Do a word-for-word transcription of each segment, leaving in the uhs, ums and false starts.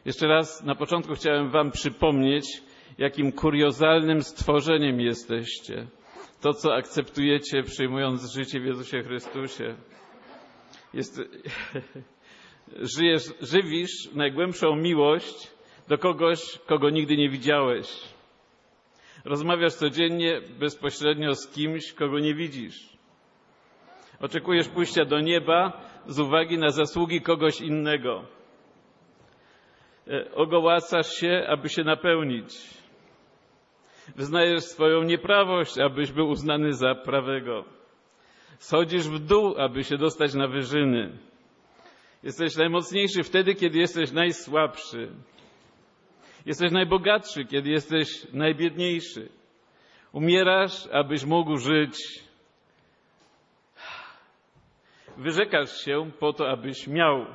Jeszcze raz na początku chciałem wam przypomnieć, jakim kuriozalnym stworzeniem jesteście. To, co akceptujecie, przyjmując życie w Jezusie Chrystusie. Jest, żyjesz, żywisz najgłębszą miłość do kogoś, kogo nigdy nie widziałeś. Rozmawiasz codziennie bezpośrednio z kimś, kogo nie widzisz. Oczekujesz pójścia do nieba z uwagi na zasługi kogoś innego. Ogołacasz się, aby się napełnić. Wyznajesz swoją nieprawość, abyś był uznany za prawego. Schodzisz w dół, aby się dostać na wyżyny. Jesteś najmocniejszy wtedy, kiedy jesteś najsłabszy. Jesteś najbogatszy, kiedy jesteś najbiedniejszy. Umierasz, abyś mógł żyć. Wyrzekasz się po to, abyś miał.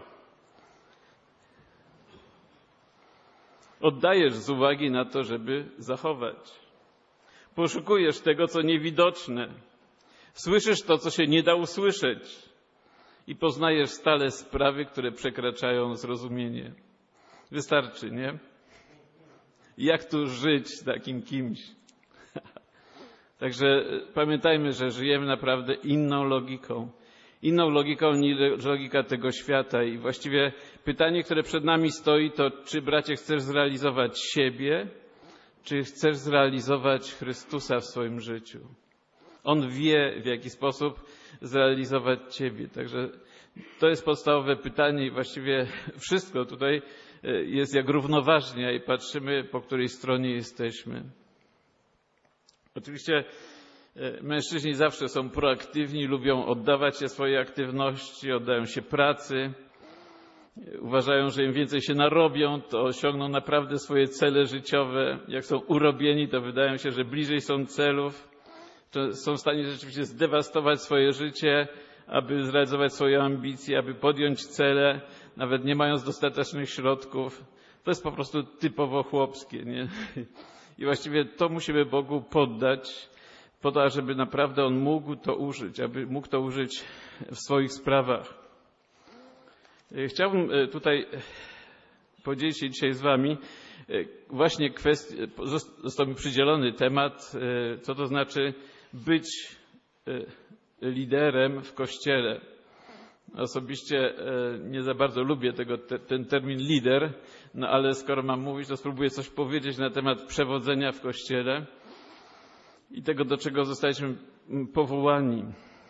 Oddajesz z uwagi na to, żeby zachować. Poszukujesz tego, co niewidoczne. Słyszysz to, co się nie da usłyszeć. I poznajesz stale sprawy, które przekraczają zrozumienie. Wystarczy, nie? Jak tu żyć z takim kimś? Także pamiętajmy, że żyjemy naprawdę inną logiką. Inną logiką niż logika tego świata. I właściwie pytanie, które przed nami stoi, to czy, bracie, chcesz zrealizować siebie, czy chcesz zrealizować Chrystusa w swoim życiu? On wie, w jaki sposób zrealizować ciebie. Także to jest podstawowe pytanie i właściwie wszystko tutaj jest jak równoważnie i patrzymy, po której stronie jesteśmy. Oczywiście mężczyźni zawsze są proaktywni, lubią oddawać się swojej aktywności, oddają się pracy. Uważają, że im więcej się narobią, to osiągną naprawdę swoje cele życiowe. Jak są urobieni, to wydają się, że bliżej są celów. Są w stanie rzeczywiście zdewastować swoje życie, aby zrealizować swoje ambicje, aby podjąć cele, nawet nie mając dostatecznych środków. To jest po prostu typowo chłopskie, nie? I właściwie to musimy Bogu poddać, po to, żeby naprawdę On mógł to użyć, aby mógł to użyć w swoich sprawach. Chciałbym tutaj podzielić się dzisiaj z wami właśnie kwestię, został mi przydzielony temat, co to znaczy być liderem w Kościele. Osobiście nie za bardzo lubię tego, ten termin lider, no ale skoro mam mówić, to spróbuję coś powiedzieć na temat przewodzenia w Kościele i tego, do czego zostaliśmy powołani.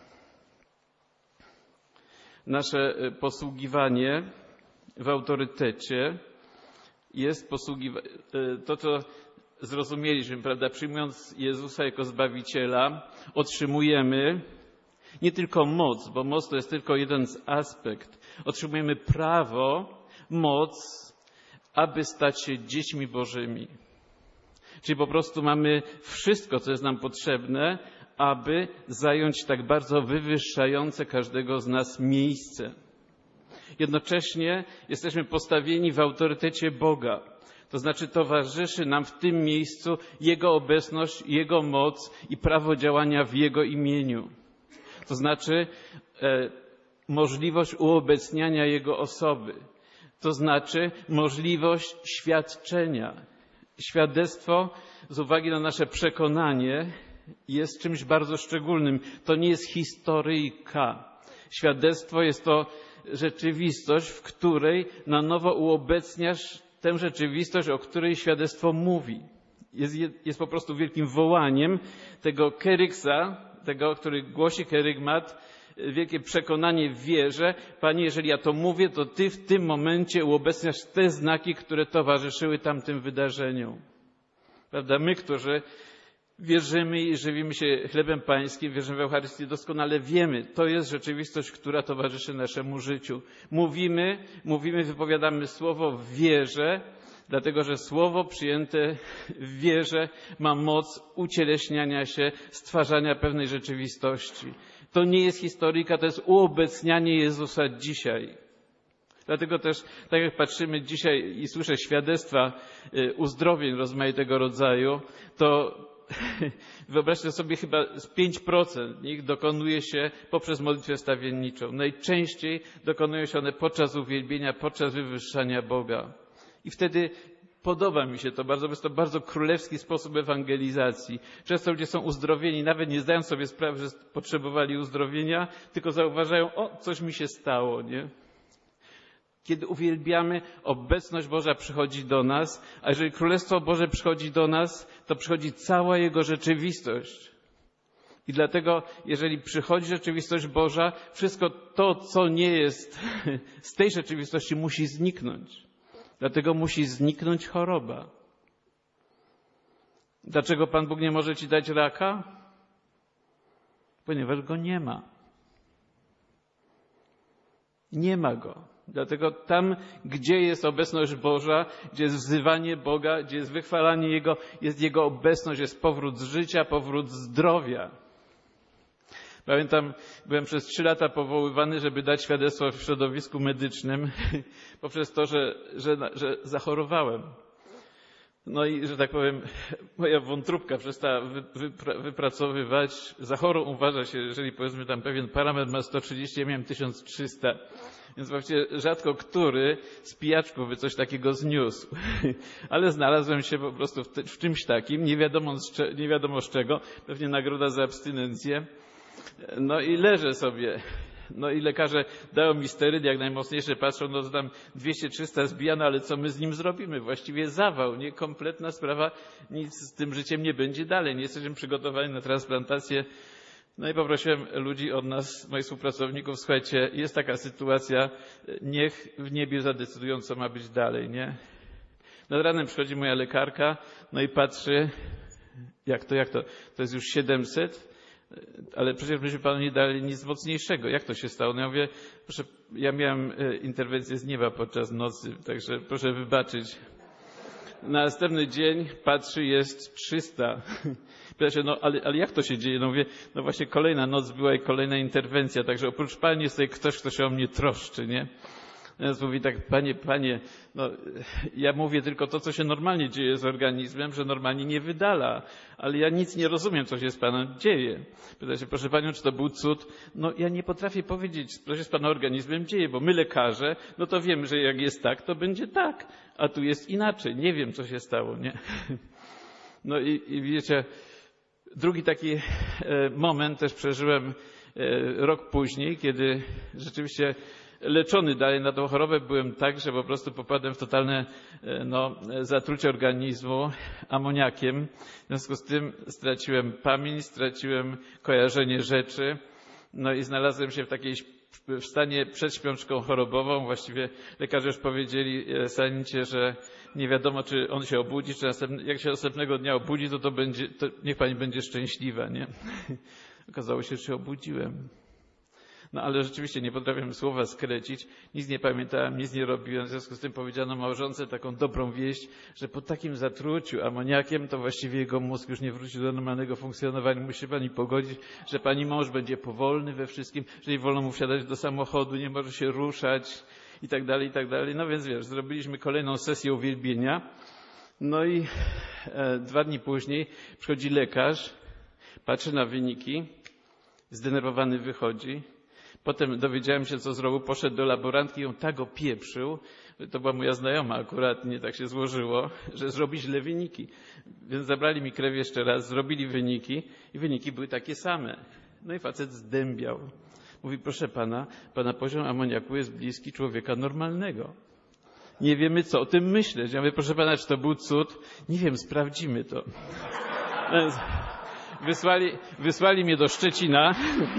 Nasze posługiwanie w autorytecie jest posługiwanie, to co zrozumieliśmy, prawda, przyjmując Jezusa jako Zbawiciela, otrzymujemy nie tylko moc, bo moc to jest tylko jeden z aspekt. Otrzymujemy prawo, moc, aby stać się dziećmi Bożymi. Czyli po prostu mamy wszystko, co jest nam potrzebne, aby zająć tak bardzo wywyższające każdego z nas miejsce. Jednocześnie jesteśmy postawieni w autorytecie Boga. To znaczy towarzyszy nam w tym miejscu Jego obecność, Jego moc i prawo działania w Jego imieniu. To znaczy e, możliwość uobecniania Jego osoby. To znaczy możliwość świadczenia. Świadectwo z uwagi na nasze przekonanie jest czymś bardzo szczególnym. To nie jest historyjka. Świadectwo jest to rzeczywistość, w której na nowo uobecniasz tę rzeczywistość, o której świadectwo mówi. Jest, jest po prostu wielkim wołaniem tego kerygsa, tego, który głosi kerygmat, wielkie przekonanie w wierze. Panie, jeżeli ja to mówię, to Ty w tym momencie uobecniasz te znaki, które towarzyszyły tamtym wydarzeniom. Prawda? My, którzy wierzymy i żywimy się chlebem pańskim, wierzymy w Eucharystię, doskonale wiemy, to jest rzeczywistość, która towarzyszy naszemu życiu. Mówimy, mówimy, wypowiadamy słowo w wierze, dlatego że słowo przyjęte w wierze ma moc ucieleśniania się, stwarzania pewnej rzeczywistości. To nie jest historyjka, to jest uobecnianie Jezusa dzisiaj. Dlatego też, tak jak patrzymy dzisiaj i słyszę świadectwa uzdrowień rozmaitego rodzaju, to wyobraźcie sobie, chyba z pięć procent nich dokonuje się poprzez modlitwę wstawienniczą. Najczęściej dokonują się one podczas uwielbienia, podczas wywyższania Boga. I wtedy podoba mi się to bardzo, bo jest to bardzo królewski sposób ewangelizacji. Często ludzie są uzdrowieni, nawet nie zdają sobie sprawy, że potrzebowali uzdrowienia, tylko zauważają, o, coś mi się stało, nie? Kiedy uwielbiamy, obecność Boża przychodzi do nas, a jeżeli Królestwo Boże przychodzi do nas, to przychodzi cała Jego rzeczywistość. I dlatego, jeżeli przychodzi rzeczywistość Boża, wszystko to, co nie jest z tej rzeczywistości, musi zniknąć. Dlatego musi zniknąć choroba. Dlaczego Pan Bóg nie może ci dać raka? Ponieważ go nie ma. Nie ma go. Dlatego tam, gdzie jest obecność Boża, gdzie jest wzywanie Boga, gdzie jest wychwalanie Jego, jest Jego obecność, jest powrót życia, powrót zdrowia. Pamiętam, byłem przez trzy lata powoływany, żeby dać świadectwo w środowisku medycznym poprzez to, że, że, że zachorowałem. No i, że tak powiem, moja wątróbka przestała wypra wypracowywać. Za chorą uważa się, jeżeli powiedzmy tam pewien parametr ma sto trzydzieści, ja miałem tysiąc trzysta. Więc właściwie rzadko który z pijaczków by coś takiego zniósł. Ale znalazłem się po prostu w, w czymś takim, nie wiadomo, z, nie wiadomo z czego, pewnie nagroda za abstynencję. No i leżę sobie. No i lekarze dają mi sterydy, jak najmocniejsze patrzą, no to tam dwieście trzysta zbijano, ale co my z nim zrobimy? Właściwie zawał, nie? Kompletna sprawa, nic z tym życiem nie będzie dalej. Nie jesteśmy przygotowani na transplantację. No i poprosiłem ludzi od nas, moich współpracowników, słuchajcie, jest taka sytuacja, niech w niebie zadecydują, co ma być dalej, nie? Nad ranem przychodzi moja lekarka, no i patrzy, jak to, jak to, to jest już siedemset, ale przecież myśmy panu nie dali nic mocniejszego. Jak to się stało? No ja mówię, proszę, ja miałem interwencję z nieba podczas nocy, także proszę wybaczyć. Na następny dzień patrzy, jest trzysta. Pyta się, no ale, ale jak to się dzieje? No mówię, no właśnie kolejna noc była i kolejna interwencja, także oprócz pani jest tutaj ktoś, kto się o mnie troszczy, nie? Więc mówi tak, panie, panie, no ja mówię tylko to, co się normalnie dzieje z organizmem, że normalnie nie wydala, ale ja nic nie rozumiem, co się z panem dzieje. Pyta się, proszę panią, czy to był cud? No ja nie potrafię powiedzieć, co się z pana organizmem dzieje, bo my lekarze, no to wiemy, że jak jest tak, to będzie tak, a tu jest inaczej. Nie wiem, co się stało, nie? No i, i wiecie, drugi taki moment też przeżyłem rok później, kiedy rzeczywiście leczony dalej na tą chorobę byłem tak, że po prostu popadłem w totalne no, zatrucie organizmu amoniakiem. W związku z tym straciłem pamięć, straciłem kojarzenie rzeczy. No i znalazłem się w takiej w stanie przed śpiączką chorobową. Właściwie lekarze już powiedzieli Sanicie, że nie wiadomo, czy on się obudzi, czy następny, jak się następnego dnia obudzi, to, to, będzie, to niech pani będzie szczęśliwa, nie? Okazało się, że się obudziłem. No ale rzeczywiście nie potrafiłem słowa skręcić, nic nie pamiętałem, nic nie robiłem. W związku z tym powiedziano małżonce taką dobrą wieść, że po takim zatruciu amoniakiem to właściwie jego mózg już nie wróci do normalnego funkcjonowania. Musi się pani pogodzić, że pani mąż będzie powolny we wszystkim, że nie wolno mu wsiadać do samochodu, nie może się ruszać i tak dalej, i tak dalej. No więc wiesz, zrobiliśmy kolejną sesję uwielbienia. No i e, dwa dni później przychodzi lekarz, patrzy na wyniki, zdenerwowany wychodzi. Potem dowiedziałem się, co zrobił, poszedł do laborantki i ją tak opieprzył, to była moja znajoma akurat, nie tak się złożyło, że zrobi źle wyniki. Więc zabrali mi krew jeszcze raz, zrobili wyniki i wyniki były takie same. No i facet zdębiał. Mówi, proszę pana, pana poziom amoniaku jest bliski człowieka normalnego. Nie wiemy, co o tym myśleć. Ja mówię, proszę pana, czy to był cud? Nie wiem, sprawdzimy to. Wysłali, wysłali mnie do Szczecina.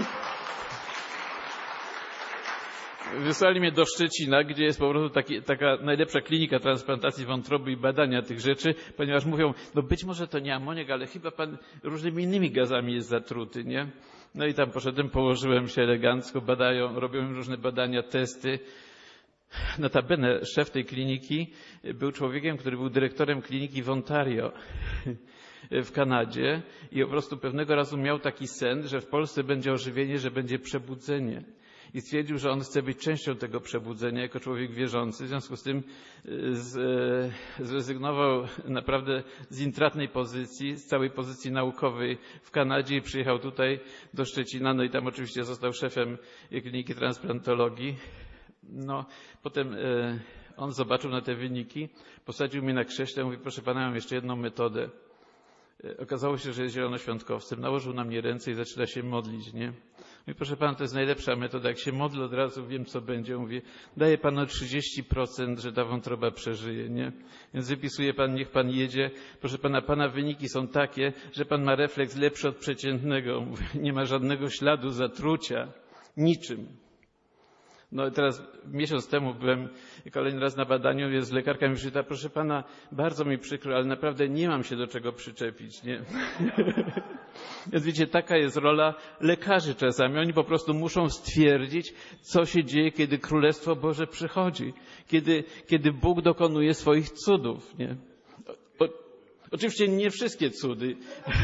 Wysłali mnie do Szczecina, gdzie jest po prostu taki, taka najlepsza klinika transplantacji wątroby i badania tych rzeczy, ponieważ mówią, no być może to nie amoniak, ale chyba pan różnymi innymi gazami jest zatruty, nie? No i tam poszedłem, położyłem się elegancko, badają, robią różne badania, testy. Notabene szef tej kliniki był człowiekiem, który był dyrektorem kliniki w Ontario w Kanadzie i po prostu pewnego razu miał taki sen, że w Polsce będzie ożywienie, że będzie przebudzenie. I stwierdził, że on chce być częścią tego przebudzenia jako człowiek wierzący. W związku z tym z, zrezygnował naprawdę z intratnej pozycji, z całej pozycji naukowej w Kanadzie i przyjechał tutaj do Szczecina. No i tam oczywiście został szefem kliniki transplantologii. No, potem On zobaczył na te wyniki, posadził mnie na krześle, mówi, proszę pana, mam jeszcze jedną metodę. Okazało się, że jest zielonoświątkowcem. Nałożył na mnie ręce i zaczyna się modlić, nie? Mówi, proszę pana, to jest najlepsza metoda. Jak się modlę, od razu wiem, co będzie. Mówi, daję panu trzydzieści procent, że ta wątroba przeżyje, nie? Więc wypisuje pan, niech pan jedzie. Proszę pana, pana wyniki są takie, że pan ma refleks lepszy od przeciętnego. Mówi, nie ma żadnego śladu zatrucia. Niczym. No i teraz miesiąc temu byłem kolejny raz na badaniu, jest lekarka mi pyta, proszę pana, bardzo mi przykro, ale naprawdę nie mam się do czego przyczepić, nie? Więc wiecie, taka jest rola lekarzy czasami. Oni po prostu muszą stwierdzić, co się dzieje, kiedy Królestwo Boże przychodzi, kiedy, kiedy Bóg dokonuje swoich cudów, nie? O, oczywiście nie wszystkie cudy.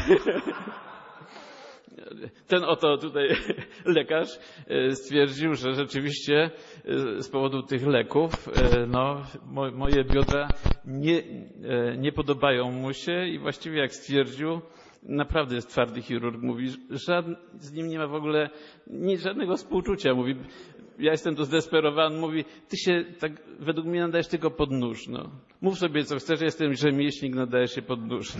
Ten oto tutaj lekarz stwierdził, że rzeczywiście z powodu tych leków no, moje biodra nie, nie podobają mu się i właściwie jak stwierdził, naprawdę jest twardy chirurg, mówi, żadn, z nim nie ma w ogóle nic, żadnego współczucia. Mówi, ja jestem tu zdesperowany, mówi, ty się tak według mnie nadajesz tylko pod nóż. No. Mów sobie co chcesz, ja jestem rzemieślnik, nadajesz się pod nóż.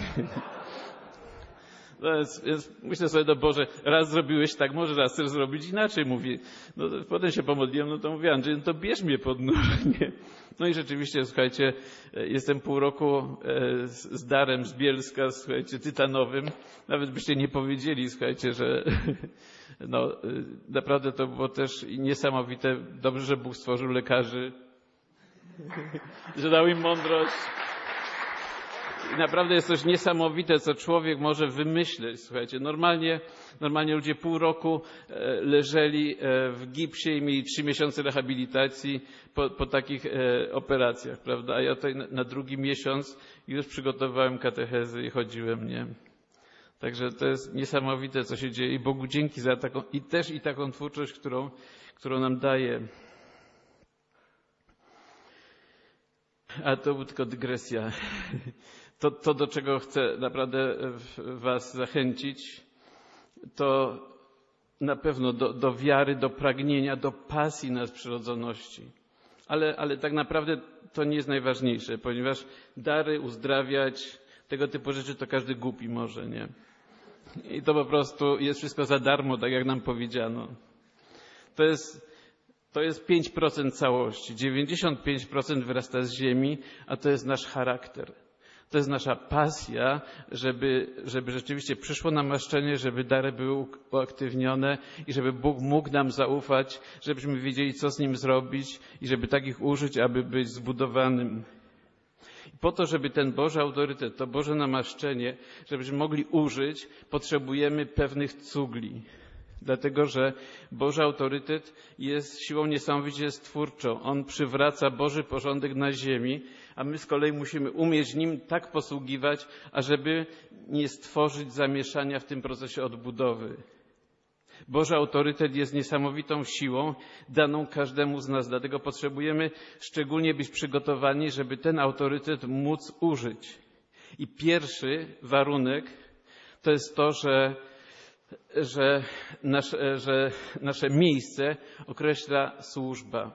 No więc, więc myślę sobie, no Boże, raz zrobiłeś tak, może raz chcesz zrobić inaczej. Mówi, no potem się pomodliłem, no to mówię, Andrzej, no to bierz mnie pod nóż, nie? No i rzeczywiście, słuchajcie, jestem pół roku z darem z Bielska, słuchajcie, tytanowym. Nawet byście nie powiedzieli, słuchajcie, że no naprawdę to było też niesamowite. Dobrze, że Bóg stworzył lekarzy, że dał im mądrość. I naprawdę jest coś niesamowite, co człowiek może wymyśleć. Słuchajcie, normalnie, normalnie ludzie pół roku leżeli w gipsie i mieli trzy miesiące rehabilitacji po, po takich operacjach, prawda? A ja tutaj na drugi miesiąc już przygotowałem katechezy i chodziłem, nie? Także to jest niesamowite, co się dzieje i Bogu dzięki za taką, i też i taką twórczość, którą, którą nam daje. A to była tylko dygresja. To, to, do czego chcę naprawdę was zachęcić, to na pewno do, do wiary, do pragnienia, do pasji nadprzyrodzoności. Ale, ale tak naprawdę to nie jest najważniejsze, ponieważ dary, uzdrawiać, tego typu rzeczy to każdy głupi może, nie? I to po prostu jest wszystko za darmo, tak jak nam powiedziano. To jest To jest pięć procent całości. dziewięćdziesiąt pięć procent wyrasta z ziemi, a to jest nasz charakter. To jest nasza pasja, żeby, żeby rzeczywiście przyszło namaszczenie, żeby dary były uaktywnione i żeby Bóg mógł nam zaufać, żebyśmy wiedzieli, co z nim zrobić i żeby takich użyć, aby być zbudowanym. I po to, żeby ten Boży autorytet, to Boże namaszczenie, żebyśmy mogli użyć, potrzebujemy pewnych cugli. Dlatego, że Boży autorytet jest siłą niesamowicie stwórczą. On przywraca Boży porządek na ziemi, a my z kolei musimy umieć nim tak posługiwać, ażeby nie stworzyć zamieszania w tym procesie odbudowy. Boży autorytet jest niesamowitą siłą daną każdemu z nas. Dlatego potrzebujemy szczególnie być przygotowani, żeby ten autorytet móc użyć. I pierwszy warunek to jest to, że Że nasze, że nasze miejsce określa służba.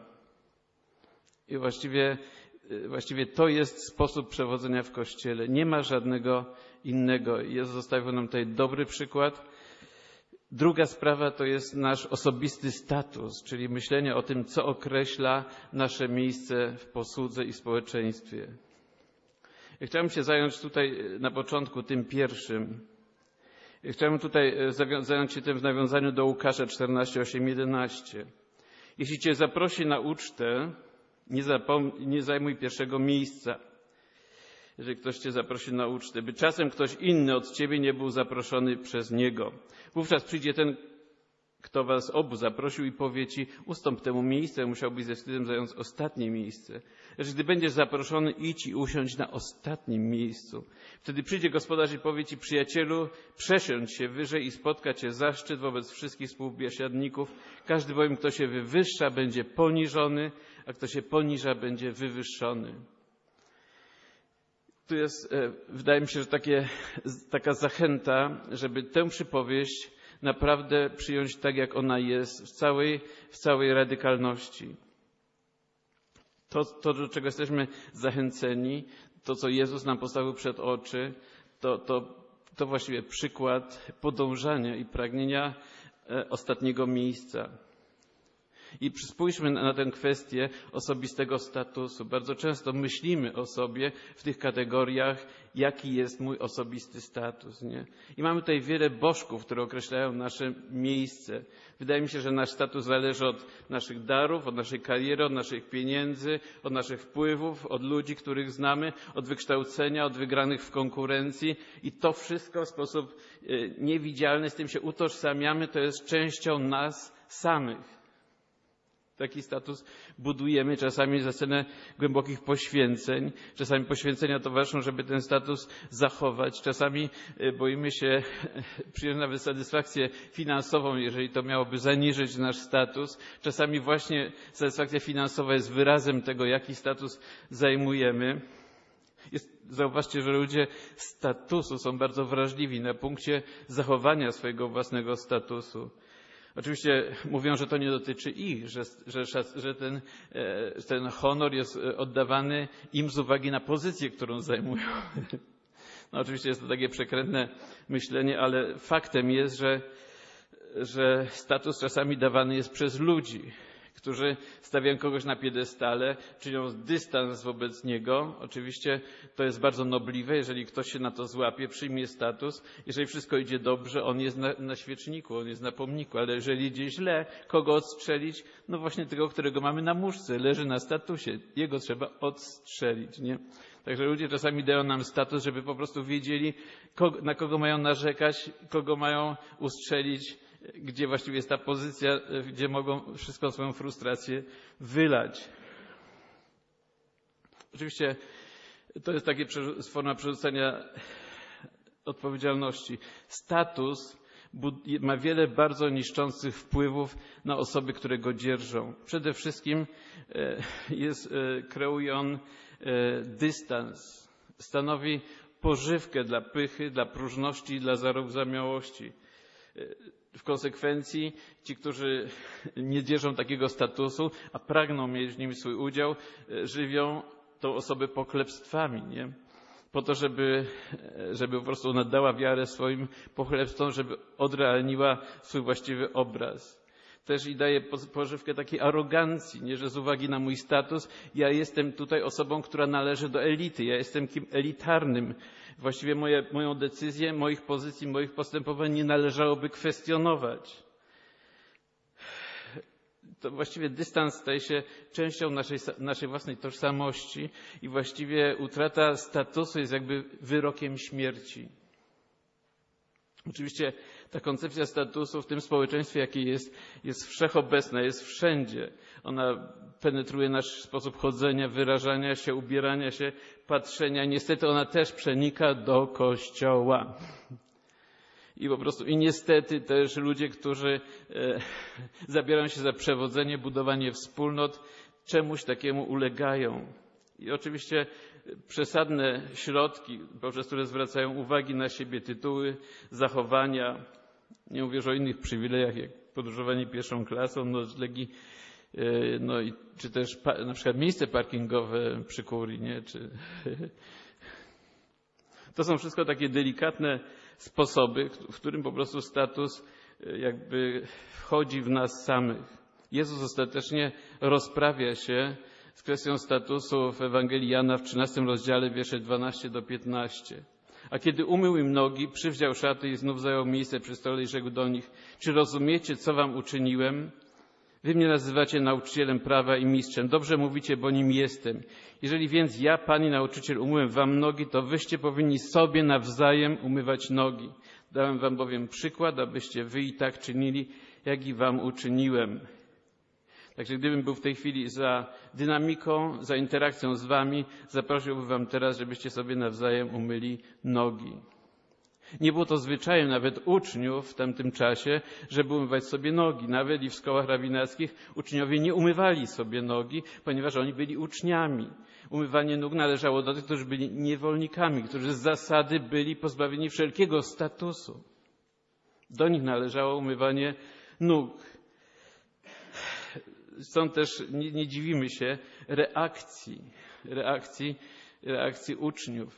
I właściwie, właściwie to jest sposób przewodzenia w Kościele. Nie ma żadnego innego. Jezus zostawił nam tutaj dobry przykład. Druga sprawa to jest nasz osobisty status, czyli myślenie o tym, co określa nasze miejsce w posłudze i społeczeństwie. Ja chciałem się zająć tutaj na początku tym pierwszym. Chciałem tutaj zająć się tym w nawiązaniu do Łukasza czternaście, osiem, jedenaście. Jeśli cię zaprosi na ucztę, nie, zapom- nie zajmuj pierwszego miejsca. Jeżeli ktoś cię zaprosi na ucztę, by czasem ktoś inny od ciebie nie był zaproszony przez niego. Wówczas przyjdzie ten, kto was obu zaprosił i powie ci, ustąp temu miejsce, musiałbyś ze wstydem zająć ostatnie miejsce. Lecz gdy będziesz zaproszony, idź i usiądź na ostatnim miejscu. Wtedy przyjdzie gospodarz i powie ci, przyjacielu, przesiądź się wyżej i spotka cię zaszczyt wobec wszystkich współbiesiadników. Każdy bowiem, kto się wywyższa, będzie poniżony, a kto się poniża, będzie wywyższony. Tu jest, wydaje mi się, że takie, taka zachęta, żeby tę przypowieść naprawdę przyjąć tak, jak ona jest, w całej, w całej radykalności. To, to, do czego jesteśmy zachęceni, to, co Jezus nam postawił przed oczy, to, to, to właściwie przykład podążania i pragnienia ostatniego miejsca. I spójrzmy na tę kwestię osobistego statusu. Bardzo często myślimy o sobie w tych kategoriach, jaki jest mój osobisty status, nie? I mamy tutaj wiele bożków, które określają nasze miejsce. Wydaje mi się, że nasz status zależy od naszych darów, od naszej kariery, od naszych pieniędzy, od naszych wpływów, od ludzi, których znamy, od wykształcenia, od wygranych w konkurencji. I to wszystko w sposób niewidzialny, z tym się utożsamiamy, to jest częścią nas samych. Taki status budujemy czasami za cenę głębokich poświęceń. Czasami poświęcenia towarzyszą, żeby ten status zachować. Czasami boimy się przyjąć nawet satysfakcję finansową, jeżeli to miałoby zaniżyć nasz status. Czasami właśnie satysfakcja finansowa jest wyrazem tego, jaki status zajmujemy. Jest, zauważcie, że ludzie statusu są bardzo wrażliwi na punkcie zachowania swojego własnego statusu. Oczywiście mówią, że to nie dotyczy ich, że, że, że ten, ten honor jest oddawany im z uwagi na pozycję, którą zajmują. No oczywiście jest to takie przekrętne myślenie, ale faktem jest, że, że status czasami dawany jest przez ludzi, którzy stawiają kogoś na piedestale, czynią dystans wobec niego. Oczywiście to jest bardzo nobliwe, jeżeli ktoś się na to złapie, przyjmie status. Jeżeli wszystko idzie dobrze, on jest na, na świeczniku, on jest na pomniku, ale jeżeli idzie źle, kogo odstrzelić? No właśnie tego, którego mamy na muszce, leży na statusie. Jego trzeba odstrzelić, nie? Także ludzie czasami dają nam status, żeby po prostu wiedzieli, na kogo mają narzekać, kogo mają ustrzelić, gdzie właściwie jest ta pozycja, gdzie mogą wszystką swoją frustrację wylać. Oczywiście to jest takie forma przerzucenia odpowiedzialności. Status ma wiele bardzo niszczących wpływów na osoby, które go dzierżą. Przede wszystkim jest, kreuje on dystans. Stanowi pożywkę dla pychy, dla próżności, dla zarozumiałości. W konsekwencji ci, którzy nie dzierżą takiego statusu, a pragną mieć w nim swój udział, żywią tą osobę pochlebstwami, nie? Po to, żeby, żeby po prostu ona dała wiarę swoim pochlebstwom, żeby odrealniła swój właściwy obraz. Też i daje pożywkę takiej arogancji, nie? Że z uwagi na mój status ja jestem tutaj osobą, która należy do elity, ja jestem kim elitarnym. Właściwie moje, moją decyzję, moich pozycji, moich postępowań nie należałoby kwestionować. To właściwie dystans staje się częścią naszej, naszej własnej tożsamości i właściwie utrata statusu jest jakby wyrokiem śmierci. Oczywiście ta koncepcja statusu w tym społeczeństwie, jakie jest, jest wszechobecna, jest wszędzie. Ona penetruje nasz sposób chodzenia, wyrażania się, ubierania się, patrzenia. Niestety ona też przenika do Kościoła. I po prostu, i niestety też ludzie, którzy e, zabierają się za przewodzenie, budowanie wspólnot, czemuś takiemu ulegają. I oczywiście przesadne środki, poprzez które zwracają uwagi na siebie, tytuły, zachowania, nie mówię już o innych przywilejach, jak podróżowanie pierwszą klasą, noclegi, no i czy też na przykład miejsce parkingowe przy kurii, nie? Czy... To są wszystko takie delikatne sposoby, w którym po prostu status jakby wchodzi w nas samych. Jezus ostatecznie rozprawia się z kwestią statusu w Ewangelii Jana w trzynastym rozdziale, wiersze dwanaście do piętnaście. A kiedy umył im nogi, przywdział szaty i znów zajął miejsce przy stole i rzekł do nich: czy rozumiecie, co wam uczyniłem? Wy mnie nazywacie nauczycielem prawa i mistrzem. Dobrze mówicie, bo nim jestem. Jeżeli więc ja, Pan i nauczyciel, umyłem wam nogi, to wyście powinni sobie nawzajem umywać nogi. Dałem wam bowiem przykład, abyście wy i tak czynili, jak i wam uczyniłem. Także gdybym był w tej chwili za dynamiką, za interakcją z wami, zaprosiłbym wam teraz, żebyście sobie nawzajem umyli nogi. Nie było to zwyczajem nawet uczniów w tamtym czasie, żeby umywać sobie nogi. Nawet i w szkołach rabinackich uczniowie nie umywali sobie nogi, ponieważ oni byli uczniami. Umywanie nóg należało do tych, którzy byli niewolnikami, którzy z zasady byli pozbawieni wszelkiego statusu. Do nich należało umywanie nóg. stąd też nie, nie dziwimy się reakcji, reakcji, reakcji uczniów.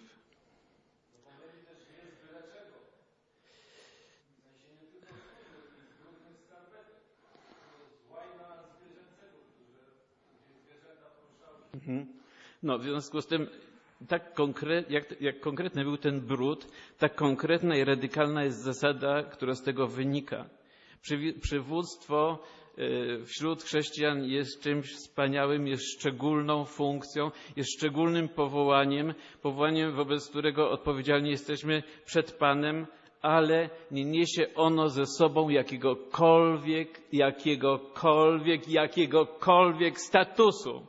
No, w związku z tym, tak konkret, jak, jak konkretny był ten brud, tak konkretna i radykalna jest zasada, która z tego wynika. Przy, przywództwo y, wśród chrześcijan jest czymś wspaniałym, jest szczególną funkcją, jest szczególnym powołaniem, powołaniem, wobec którego odpowiedzialni jesteśmy przed Panem, ale nie niesie ono ze sobą jakiegokolwiek, jakiegokolwiek, jakiegokolwiek statusu.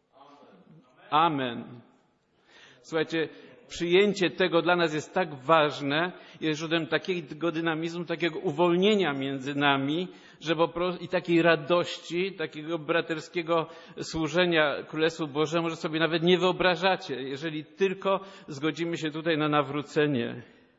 Amen. Słuchajcie, przyjęcie tego dla nas jest tak ważne, jest źródłem takiego dynamizmu, takiego uwolnienia między nami, że po prostu, i takiej radości, takiego braterskiego służenia Królestwu Bożemu, że sobie nawet nie wyobrażacie, jeżeli tylko zgodzimy się tutaj na nawrócenie.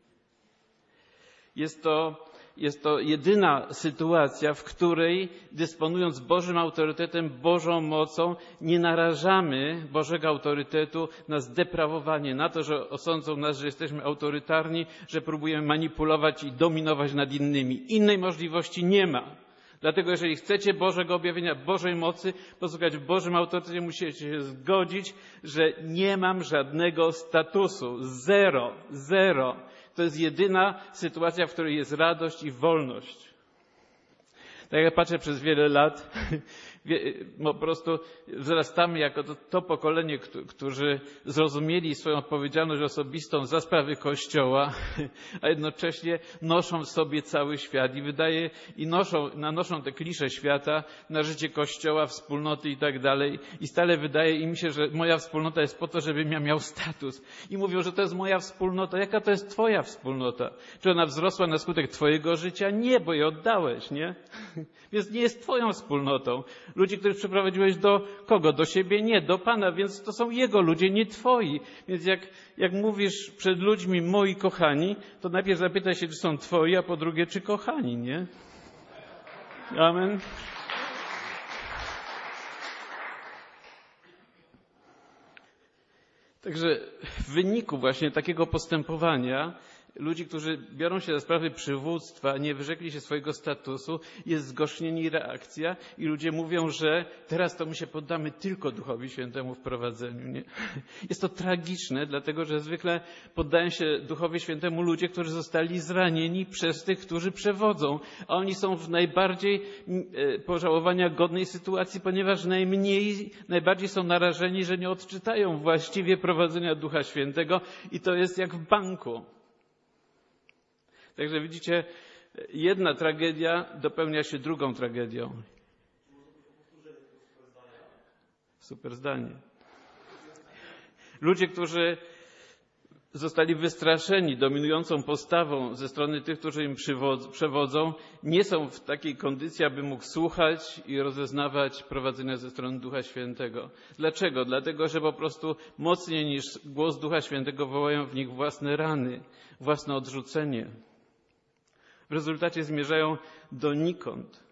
Jest to Jest to jedyna sytuacja, w której dysponując Bożym autorytetem, Bożą mocą, nie narażamy Bożego autorytetu na zdeprawowanie, na to, że osądzą nas, że jesteśmy autorytarni, że próbujemy manipulować i dominować nad innymi. Innej możliwości nie ma. Dlatego jeżeli chcecie Bożego objawienia, Bożej mocy, posłuchać w Bożym autorytecie, musicie się zgodzić, że nie mam żadnego statusu. Zero. Zero. To jest jedyna sytuacja, w której jest radość i wolność. Tak jak patrzę przez wiele lat, po prostu wzrastamy jako to, to pokolenie, którzy zrozumieli swoją odpowiedzialność osobistą za sprawy Kościoła, a jednocześnie noszą w sobie cały świat i wydaje, i noszą, nanoszą te klisze świata na życie Kościoła, wspólnoty i tak dalej. I stale wydaje im się, że moja wspólnota jest po to, żebym ja miał status. I mówią, że to jest moja wspólnota. Jaka to jest twoja wspólnota? Czy ona wzrosła na skutek twojego życia? Nie, bo je oddałeś, nie? Więc nie jest twoją wspólnotą. Ludzi, których przeprowadziłeś do kogo? Do siebie? Nie, do Pana, więc to są Jego ludzie, nie twoi. Więc jak, jak mówisz przed ludźmi moi kochani, to najpierw zapytaj się, czy są twoi, a po drugie, czy kochani, nie? Amen. Także w wyniku właśnie takiego postępowania ludzi, którzy biorą się za sprawy przywództwa, nie wyrzekli się swojego statusu, jest zgorzknienie i reakcja i ludzie mówią, że teraz to my się poddamy tylko Duchowi Świętemu w prowadzeniu. Nie? Jest to tragiczne, dlatego że zwykle poddają się Duchowi Świętemu ludzie, którzy zostali zranieni przez tych, którzy przewodzą, a oni są w najbardziej pożałowania godnej sytuacji, ponieważ najmniej, najbardziej są narażeni, że nie odczytają właściwie prowadzenia Ducha Świętego i to jest jak w banku. Także widzicie, jedna tragedia dopełnia się drugą tragedią. Super zdanie. Ludzie, którzy zostali wystraszeni dominującą postawą ze strony tych, którzy im przewodzą, nie są w takiej kondycji, aby mógł słuchać i rozeznawać prowadzenia ze strony Ducha Świętego. Dlaczego? Dlatego, że po prostu mocniej niż głos Ducha Świętego wołają w nich własne rany, własne odrzucenie. W rezultacie zmierzają donikąd.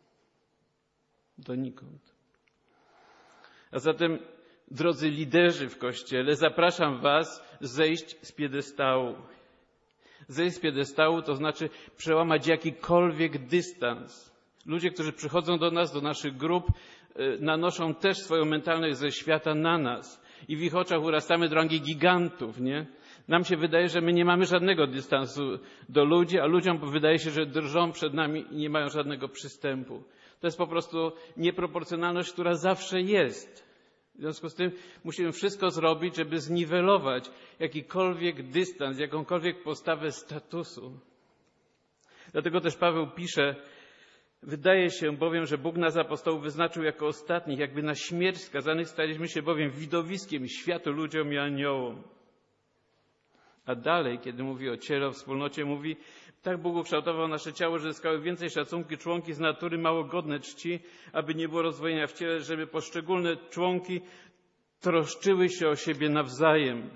Donikąd. A zatem, drodzy liderzy w Kościele, zapraszam was zejść z piedestału. Zejść z piedestału to znaczy przełamać jakikolwiek dystans. Ludzie, którzy przychodzą do nas, do naszych grup, nanoszą też swoją mentalność ze świata na nas. I w ich oczach urastamy do rangi gigantów, nie? Nam się wydaje, że my nie mamy żadnego dystansu do ludzi, a ludziom wydaje się, że drżą przed nami i nie mają żadnego przystępu. To jest po prostu nieproporcjonalność, która zawsze jest. W związku z tym musimy wszystko zrobić, żeby zniwelować jakikolwiek dystans, jakąkolwiek postawę statusu. Dlatego też Paweł pisze: wydaje się bowiem, że Bóg nas apostołów wyznaczył jako ostatnich, jakby na śmierć skazanych staliśmy się bowiem widowiskiem światu, ludziom i aniołom. A dalej, kiedy mówi o ciele, o wspólnocie, mówi: tak Bóg ukształtował nasze ciało, że zyskały więcej szacunku członki z natury mało godne czci, aby nie było rozdwojenia w ciele, żeby poszczególne członki troszczyły się o siebie nawzajem.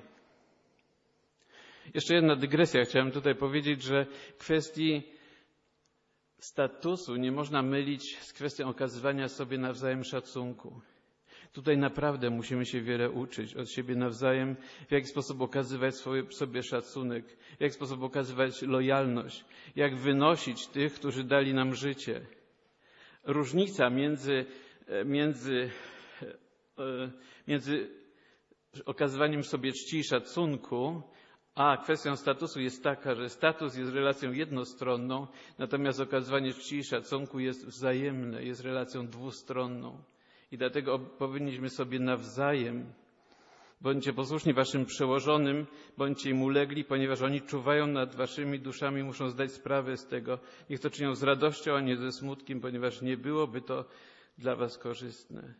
Jeszcze jedna dygresja. Chciałem tutaj powiedzieć, że w kwestii statusu nie można mylić z kwestią okazywania sobie nawzajem szacunku. Tutaj naprawdę musimy się wiele uczyć od siebie nawzajem, w jaki sposób okazywać swoje, sobie szacunek, w jaki sposób okazywać lojalność, jak wynosić tych, którzy dali nam życie. Różnica między, między, między okazywaniem sobie czci i szacunku a kwestią statusu jest taka, że status jest relacją jednostronną, natomiast okazywanie czci i szacunku jest wzajemne, jest relacją dwustronną. I dlatego powinniśmy sobie nawzajem, bądźcie posłuszni waszym przełożonym, bądźcie im ulegli, ponieważ oni czuwają nad waszymi duszami, muszą zdać sprawę z tego. Niech to czynią z radością, a nie ze smutkiem, ponieważ nie byłoby to dla was korzystne.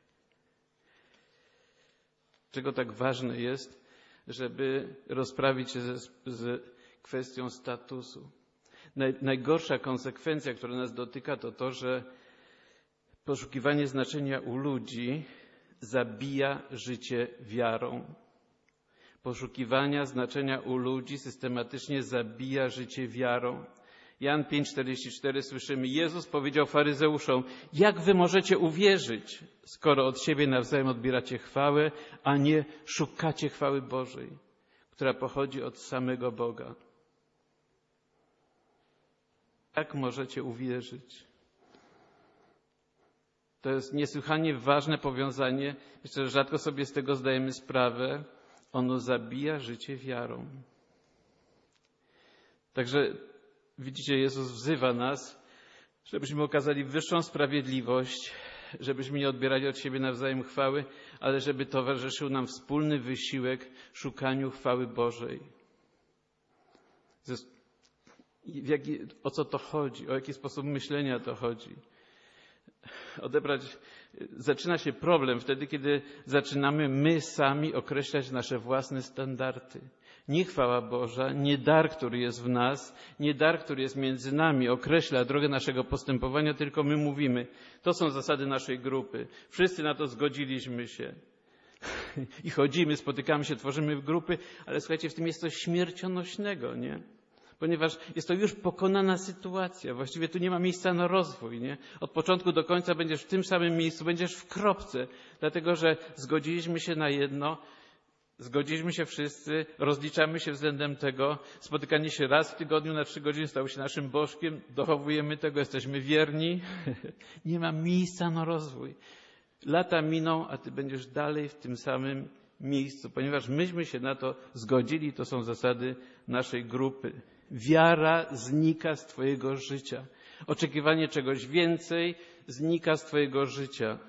Dlaczego tak ważne jest, żeby rozprawić się z, z kwestią statusu? Naj, najgorsza konsekwencja, która nas dotyka, to to, że poszukiwanie znaczenia u ludzi zabija życie wiarą. Poszukiwania znaczenia u ludzi systematycznie zabija życie wiarą. Jan pięć czterdzieści cztery słyszymy, Jezus powiedział faryzeuszom, jak wy możecie uwierzyć, skoro od siebie nawzajem odbieracie chwałę, a nie szukacie chwały Bożej, która pochodzi od samego Boga. Jak możecie uwierzyć? To jest niesłychanie ważne powiązanie. Jeszcze rzadko sobie z tego zdajemy sprawę. Ono zabija życie wiarą. Także widzicie, Jezus wzywa nas, żebyśmy okazali wyższą sprawiedliwość, żebyśmy nie odbierali od siebie nawzajem chwały, ale żeby towarzyszył nam wspólny wysiłek szukaniu chwały Bożej. W jaki, o co to chodzi? O jaki sposób myślenia to chodzi? Odebrać, zaczyna się problem wtedy, kiedy zaczynamy my sami określać nasze własne standardy. Nie chwała Boża, nie dar, który jest w nas, nie dar, który jest między nami, określa drogę naszego postępowania, tylko my mówimy, to są zasady naszej grupy. Wszyscy na to zgodziliśmy się. I chodzimy, spotykamy się, tworzymy grupy, ale słuchajcie, w tym jest coś śmiercionośnego, nie? Ponieważ jest to już pokonana sytuacja. Właściwie tu nie ma miejsca na rozwój, nie? Od początku do końca będziesz w tym samym miejscu, będziesz w kropce, dlatego że zgodziliśmy się na jedno, zgodziliśmy się wszyscy, rozliczamy się względem tego, spotykanie się raz w tygodniu na trzy godziny stało się naszym bożkiem, dochowujemy tego, jesteśmy wierni. Nie ma miejsca na rozwój. Lata miną, a ty będziesz dalej w tym samym miejscu, ponieważ myśmy się na to zgodzili, to są zasady naszej grupy. Wiara znika z twojego życia. Oczekiwanie czegoś więcej znika z twojego życia.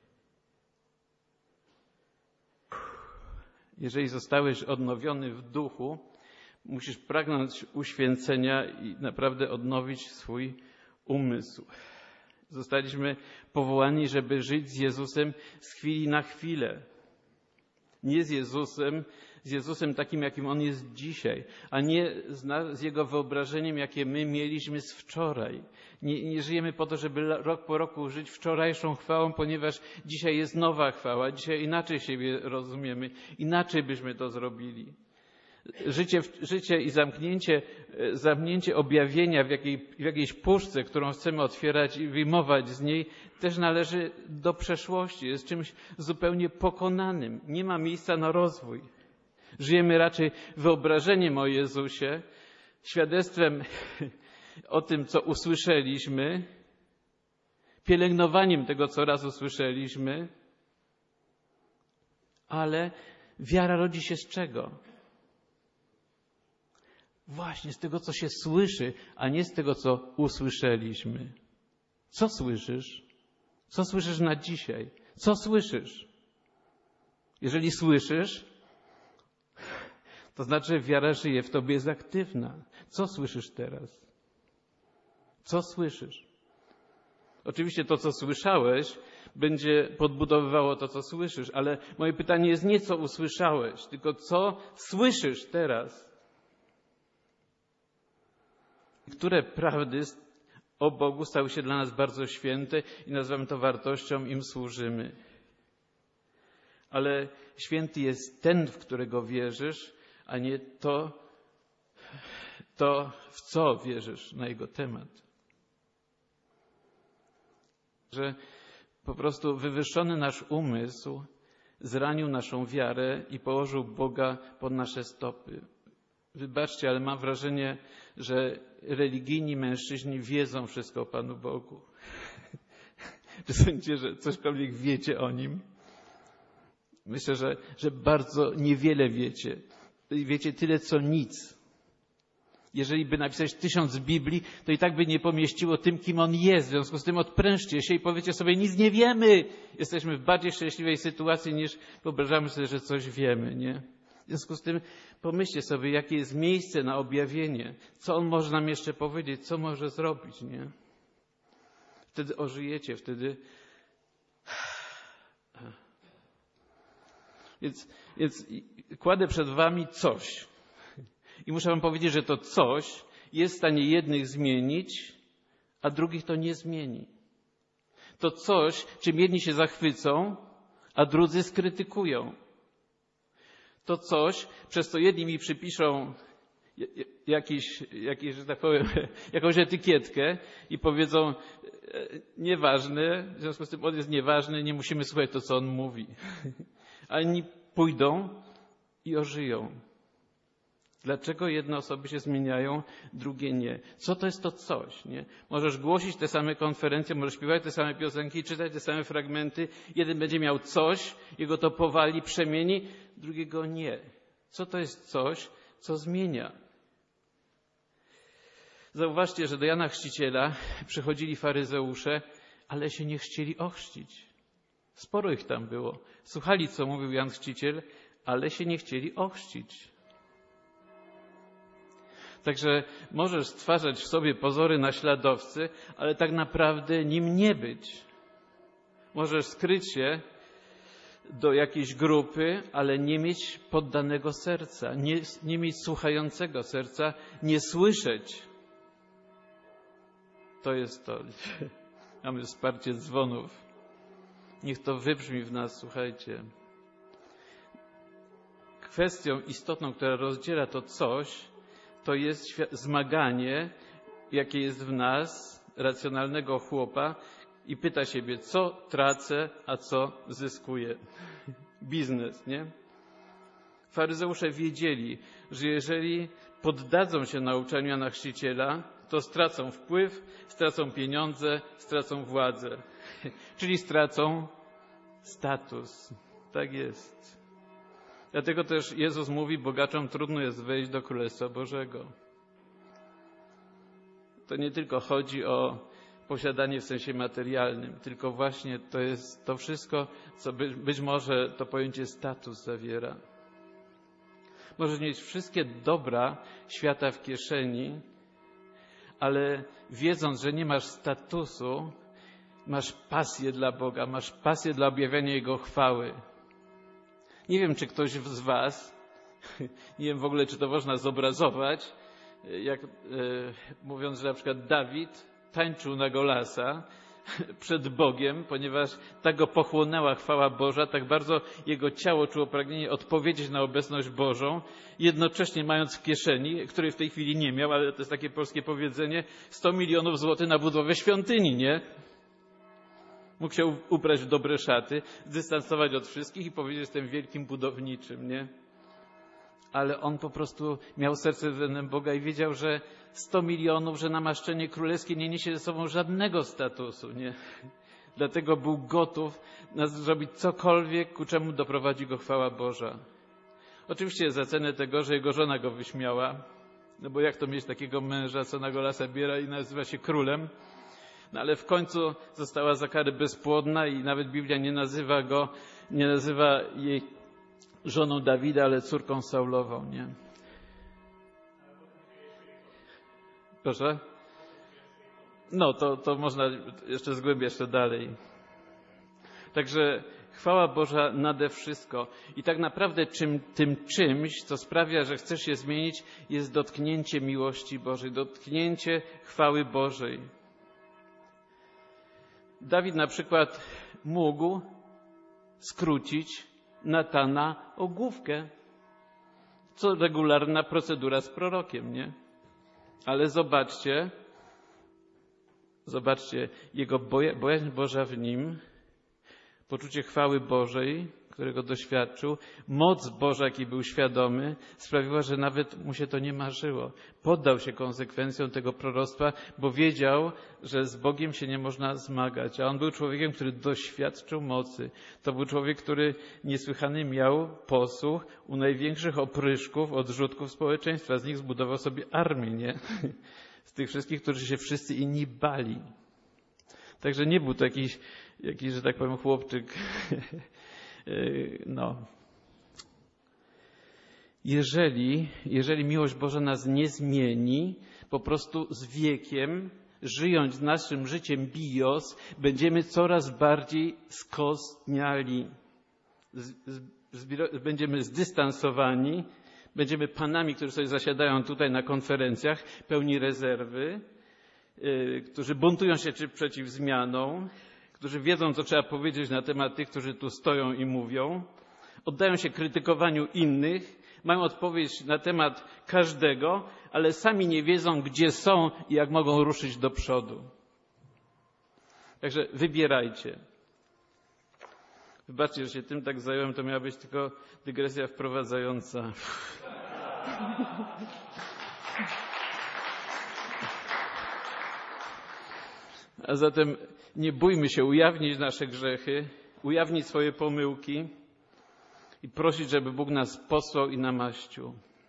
Jeżeli zostałeś odnowiony w duchu, musisz pragnąć uświęcenia i naprawdę odnowić swój umysł. Zostaliśmy powołani, żeby żyć z Jezusem z chwili na chwilę. Nie z Jezusem, z Jezusem takim, jakim On jest dzisiaj, a nie z, na, z Jego wyobrażeniem, jakie my mieliśmy z wczoraj. Nie, nie żyjemy po to, żeby rok po roku żyć wczorajszą chwałą, ponieważ dzisiaj jest nowa chwała, dzisiaj inaczej siebie rozumiemy, inaczej byśmy to zrobili. Życie, życie i zamknięcie, zamknięcie objawienia w, jakiej, w jakiejś puszce, którą chcemy otwierać i wyjmować z niej, też należy do przeszłości. Jest czymś zupełnie pokonanym. Nie ma miejsca na rozwój. Żyjemy raczej wyobrażeniem o Jezusie, świadectwem o tym, co usłyszeliśmy, pielęgnowaniem tego, co raz usłyszeliśmy, ale wiara rodzi się z czego? Właśnie z tego, co się słyszy, a nie z tego, co usłyszeliśmy. Co słyszysz? Co słyszysz na dzisiaj? Co słyszysz? Jeżeli słyszysz, to znaczy, że wiara żyje w tobie, jest aktywna. Co słyszysz teraz? Co słyszysz? Oczywiście to, co słyszałeś, będzie podbudowywało to, co słyszysz, ale moje pytanie jest nie, co usłyszałeś, tylko co słyszysz teraz? Które prawdy o Bogu stały się dla nas bardzo święte i nazywamy to wartością, im służymy. Ale święty jest ten, w którego wierzysz, a nie to, to w co wierzysz na jego temat. że po prostu wywyższony nasz umysł zranił naszą wiarę i położył Boga pod nasze stopy. Wybaczcie, ale mam wrażenie, że religijni mężczyźni wiedzą wszystko o Panu Bogu. Czy sądzicie, że cośkolwiek wiecie o Nim? Myślę, że, że bardzo niewiele wiecie. Wiecie tyle, co nic. Jeżeli by napisać tysiąc Biblii, to i tak by nie pomieściło tym, kim On jest. W związku z tym odprężcie się i powiecie sobie, nic nie wiemy. Jesteśmy w bardziej szczęśliwej sytuacji, niż wyobrażamy sobie, że coś wiemy, nie? W związku z tym pomyślcie sobie, jakie jest miejsce na objawienie. Co On może nam jeszcze powiedzieć, co może zrobić, nie? Wtedy ożyjecie, wtedy... Więc, więc kładę przed wami coś. I muszę wam powiedzieć, że to coś jest w stanie jednych zmienić, a drugich to nie zmieni. To coś, czym jedni się zachwycą, a drudzy skrytykują. To coś, przez co jedni mi przypiszą jakiś, jakiś, że tak powiem, jakąś etykietkę i powiedzą, nieważny, w związku z tym on jest nieważny, nie musimy słuchać to, co on mówi. A inni pójdą i ożyją. Dlaczego jedne osoby się zmieniają, drugie nie? Co to jest to coś, nie? Możesz głosić te same konferencje, możesz śpiewać te same piosenki, czytać te same fragmenty. Jeden będzie miał coś, jego to powali, przemieni, drugiego nie. Co to jest coś, co zmienia? Zauważcie, że do Jana Chrzciciela przychodzili faryzeusze, ale się nie chcieli ochrzcić. Sporo ich tam było. Słuchali, co mówił Jan Chrzciciel, ale się nie chcieli ochrzcić. Także możesz stwarzać w sobie pozory naśladowcy, ale tak naprawdę nim nie być. Możesz skryć się do jakiejś grupy, ale nie mieć poddanego serca, nie, nie mieć słuchającego serca, nie słyszeć. To jest to. Mamy wsparcie dzwonów. Niech to wybrzmi w nas, słuchajcie. Kwestią istotną, która rozdziela to coś, to jest zmaganie, jakie jest w nas, racjonalnego chłopa, i pyta siebie, co tracę, a co zyskuję. Biznes, nie? Faryzeusze wiedzieli, że jeżeli poddadzą się nauczaniu Jana Chrzciciela, to stracą wpływ, stracą pieniądze, stracą władzę. Czyli stracą status. Tak jest. Dlatego też Jezus mówi, bogaczom trudno jest wejść do Królestwa Bożego. To nie tylko chodzi o posiadanie w sensie materialnym, tylko właśnie to jest to wszystko, co być, być może to pojęcie status zawiera. Możesz mieć wszystkie dobra świata w kieszeni, ale wiedząc, że nie masz statusu, masz pasję dla Boga, masz pasję dla objawiania Jego chwały. Nie wiem, czy ktoś z was, nie wiem w ogóle, czy to można zobrazować, jak e, mówiąc, że na przykład Dawid tańczył na Golasa przed Bogiem, ponieważ tak go pochłonęła chwała Boża, tak bardzo jego ciało czuło pragnienie odpowiedzieć na obecność Bożą, jednocześnie mając w kieszeni, której w tej chwili nie miał, ale to jest takie polskie powiedzenie, sto milionów złotych na budowę świątyni, nie? Mógł się ubrać w dobre szaty, zdystansować od wszystkich i powiedzieć, że jestem wielkim budowniczym, nie? Ale on po prostu miał serce względem Boga i wiedział, że sto milionów, że namaszczenie królewskie nie niesie ze sobą żadnego statusu, nie? Dlatego był gotów zrobić cokolwiek, ku czemu doprowadzi go chwała Boża. Oczywiście za cenę tego, że jego żona go wyśmiała, no bo jak to mieć takiego męża, co na Golasa biera i nazywa się królem? No ale w końcu została za karę bezpłodna i nawet Biblia nie nazywa go, nie nazywa jej żoną Dawida, ale córką Saulową, nie? Proszę? No, to, to można jeszcze zgłębiać to dalej. Także chwała Boża nade wszystko. I tak naprawdę czym, tym czymś, co sprawia, że chcesz się zmienić, jest dotknięcie miłości Bożej, dotknięcie chwały Bożej. Dawid na przykład mógł skrócić Natana o główkę. Co regularna procedura z prorokiem, nie? Ale zobaczcie, zobaczcie, jego boja, bojaźń Boża w nim, poczucie chwały Bożej, którego doświadczył, moc Boża, jakiej był świadomy, sprawiła, że nawet mu się to nie marzyło. Poddał się konsekwencjom tego proroctwa, bo wiedział, że z Bogiem się nie można zmagać. A on był człowiekiem, który doświadczył mocy. To był człowiek, który niesłychany miał posłuch u największych opryszków, odrzutków społeczeństwa. Z nich zbudował sobie armię, nie? Z tych wszystkich, którzy się wszyscy inni bali. Także nie był to jakiś, jakiś że tak powiem, chłopczyk. No. Jeżeli, jeżeli miłość Boża nas nie zmieni, po prostu z wiekiem, żyjąc naszym życiem bios, będziemy coraz bardziej skostniali. Z, z, będziemy zdystansowani, będziemy panami, którzy sobie zasiadają tutaj na konferencjach, pełni rezerwy, yy, którzy buntują się czy przeciw zmianom, którzy wiedzą, co trzeba powiedzieć na temat tych, którzy tu stoją i mówią, oddają się krytykowaniu innych, mają odpowiedź na temat każdego, ale sami nie wiedzą, gdzie są i jak mogą ruszyć do przodu. Także wybierajcie. Wybaczcie, że się tym tak zająłem, to miała być tylko dygresja wprowadzająca. A zatem nie bójmy się ujawnić nasze grzechy, ujawnić swoje pomyłki i prosić, żeby Bóg nas posłał i namaścił.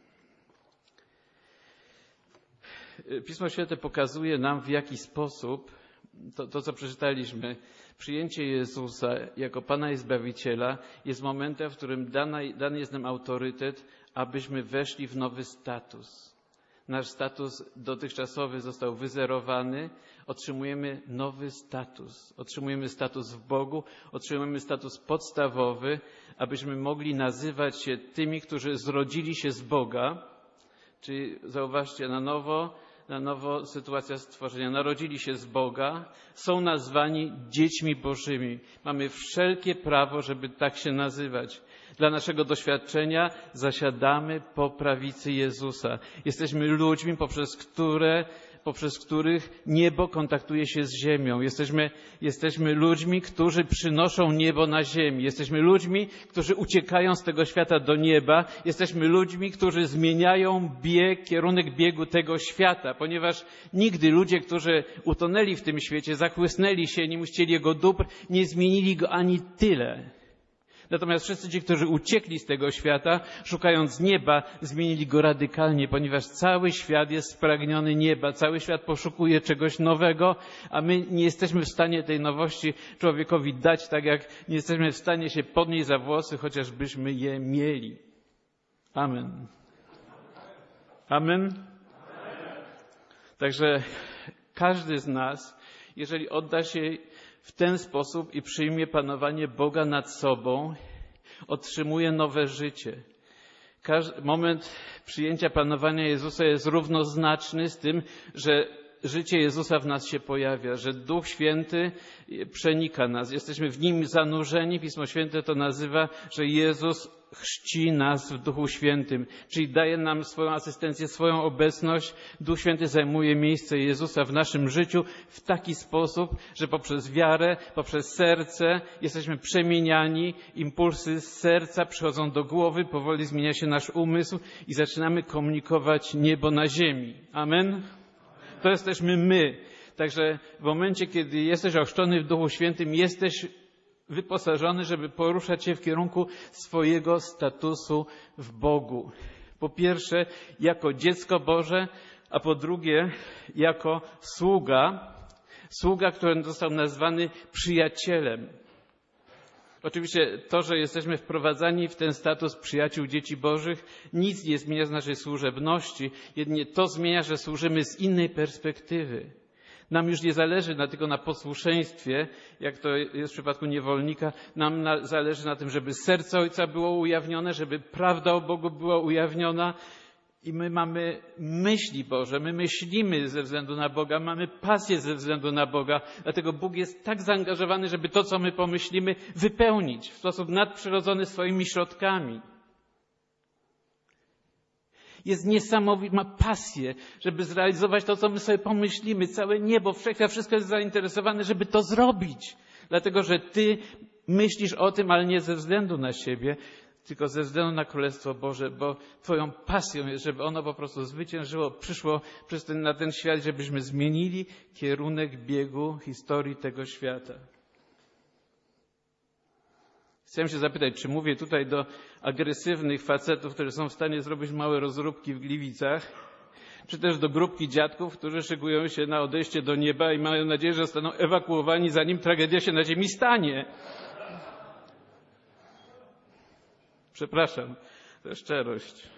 Pismo Święte pokazuje nam, w jaki sposób to, to co przeczytaliśmy, przyjęcie Jezusa jako Pana i Zbawiciela jest momentem, w którym dany, dany jest nam autorytet, abyśmy weszli w nowy status. Nasz status dotychczasowy został wyzerowany, otrzymujemy nowy status. Otrzymujemy status w Bogu, otrzymujemy status podstawowy, abyśmy mogli nazywać się tymi, którzy zrodzili się z Boga. Czyli zauważcie, na nowo, na nowo sytuacja stworzenia. Narodzili się z Boga, są nazwani dziećmi Bożymi. Mamy wszelkie prawo, żeby tak się nazywać. Dla naszego doświadczenia zasiadamy po prawicy Jezusa. Jesteśmy ludźmi, poprzez które, poprzez których niebo kontaktuje się z ziemią. Jesteśmy, jesteśmy ludźmi, którzy przynoszą niebo na ziemi. Jesteśmy ludźmi, którzy uciekają z tego świata do nieba. Jesteśmy ludźmi, którzy zmieniają bieg, kierunek biegu tego świata, ponieważ nigdy ludzie, którzy utonęli w tym świecie, zachłysnęli się, nie chcieli jego dóbr, nie zmienili go ani tyle. Natomiast wszyscy ci, którzy uciekli z tego świata, szukając nieba, zmienili go radykalnie, ponieważ cały świat jest spragniony nieba, cały świat poszukuje czegoś nowego, a my nie jesteśmy w stanie tej nowości człowiekowi dać, tak jak nie jesteśmy w stanie się podnieść za włosy, chociażbyśmy je mieli. Amen. Amen. Także każdy z nas, jeżeli odda się w ten sposób i przyjmie panowanie Boga nad sobą, otrzymuje nowe życie. Każdy moment przyjęcia panowania Jezusa jest równoznaczny z tym, że życie Jezusa w nas się pojawia, że Duch Święty przenika nas. Jesteśmy w Nim zanurzeni. Pismo Święte to nazywa, że Jezus chrzci nas w Duchu Świętym, czyli daje nam swoją asystencję, swoją obecność. Duch Święty zajmuje miejsce Jezusa w naszym życiu w taki sposób, że poprzez wiarę, poprzez serce jesteśmy przemieniani, impulsy z serca przychodzą do głowy, powoli zmienia się nasz umysł i zaczynamy komunikować niebo na ziemi. Amen? To jesteśmy my. Także w momencie, kiedy jesteś ochrzczony w Duchu Świętym, jesteś wyposażony, żeby poruszać się w kierunku swojego statusu w Bogu. Po pierwsze, jako dziecko Boże, a po drugie, jako sługa. Sługa, który został nazwany przyjacielem. Oczywiście to, że jesteśmy wprowadzani w ten status przyjaciół dzieci Bożych, nic nie zmienia z naszej służebności. Jedynie to zmienia, że służymy z innej perspektywy. Nam już nie zależy na, tylko na posłuszeństwie, jak to jest w przypadku niewolnika. Nam na, zależy na tym, żeby serce Ojca było ujawnione, żeby prawda o Bogu była ujawniona. I my mamy myśli Boże, my myślimy ze względu na Boga, mamy pasję ze względu na Boga. Dlatego Bóg jest tak zaangażowany, żeby to, co my pomyślimy, wypełnić w sposób nadprzyrodzony swoimi środkami. Jest niesamowity, ma pasję, żeby zrealizować to, co my sobie pomyślimy. Całe niebo, wszechświat, wszystko jest zainteresowane, żeby to zrobić. Dlatego, że ty myślisz o tym, ale nie ze względu na siebie, tylko ze względu na Królestwo Boże, bo twoją pasją jest, żeby ono po prostu zwyciężyło, przyszło przez ten, na ten świat, żebyśmy zmienili kierunek biegu historii tego świata. Chciałem się zapytać, czy mówię tutaj do agresywnych facetów, którzy są w stanie zrobić małe rozróbki w Gliwicach, czy też do grupki dziadków, którzy szykują się na odejście do nieba i mają nadzieję, że zostaną ewakuowani, zanim tragedia się na ziemi stanie. Przepraszam, to szczerość.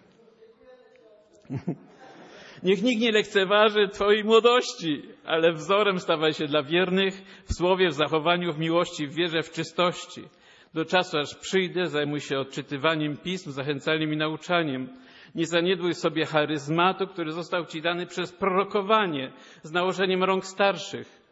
Niech nikt nie lekceważy twojej młodości, ale wzorem stawaj się dla wiernych w słowie, w zachowaniu, w miłości, w wierze, w czystości. Do czasu, aż przyjdę, zajmuj się odczytywaniem pism, zachęcaniem i nauczaniem. Nie zaniedbuj sobie charyzmatu, który został ci dany przez prorokowanie z nałożeniem rąk starszych.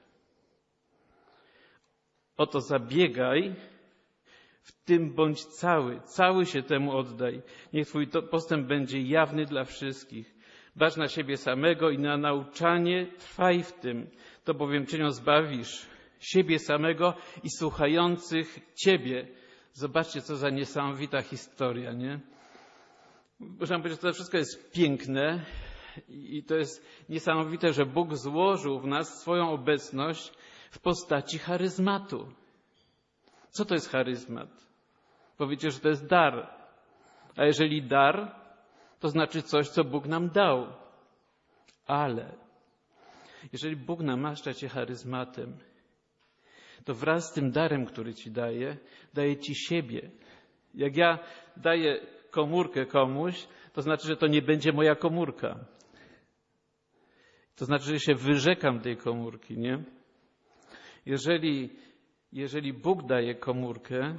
Oto zabiegaj, w tym bądź cały, cały się temu oddaj. Niech twój postęp będzie jawny dla wszystkich. Dbasz na siebie samego i na nauczanie, trwaj w tym. To bowiem czynią zbawisz siebie samego i słuchających ciebie. Zobaczcie, co za niesamowita historia, nie? Muszę powiedzieć, że to wszystko jest piękne i to jest niesamowite, że Bóg złożył w nas swoją obecność w postaci charyzmatu. Co to jest charyzmat? Powiecie, że to jest dar. A jeżeli dar, to znaczy coś, co Bóg nam dał. Ale jeżeli Bóg namaszcza cię charyzmatem, to wraz z tym darem, który ci daje, daje ci siebie. Jak ja daję komórkę komuś, to znaczy, że to nie będzie moja komórka. To znaczy, że się wyrzekam tej komórki, nie? Jeżeli, jeżeli Bóg daje komórkę,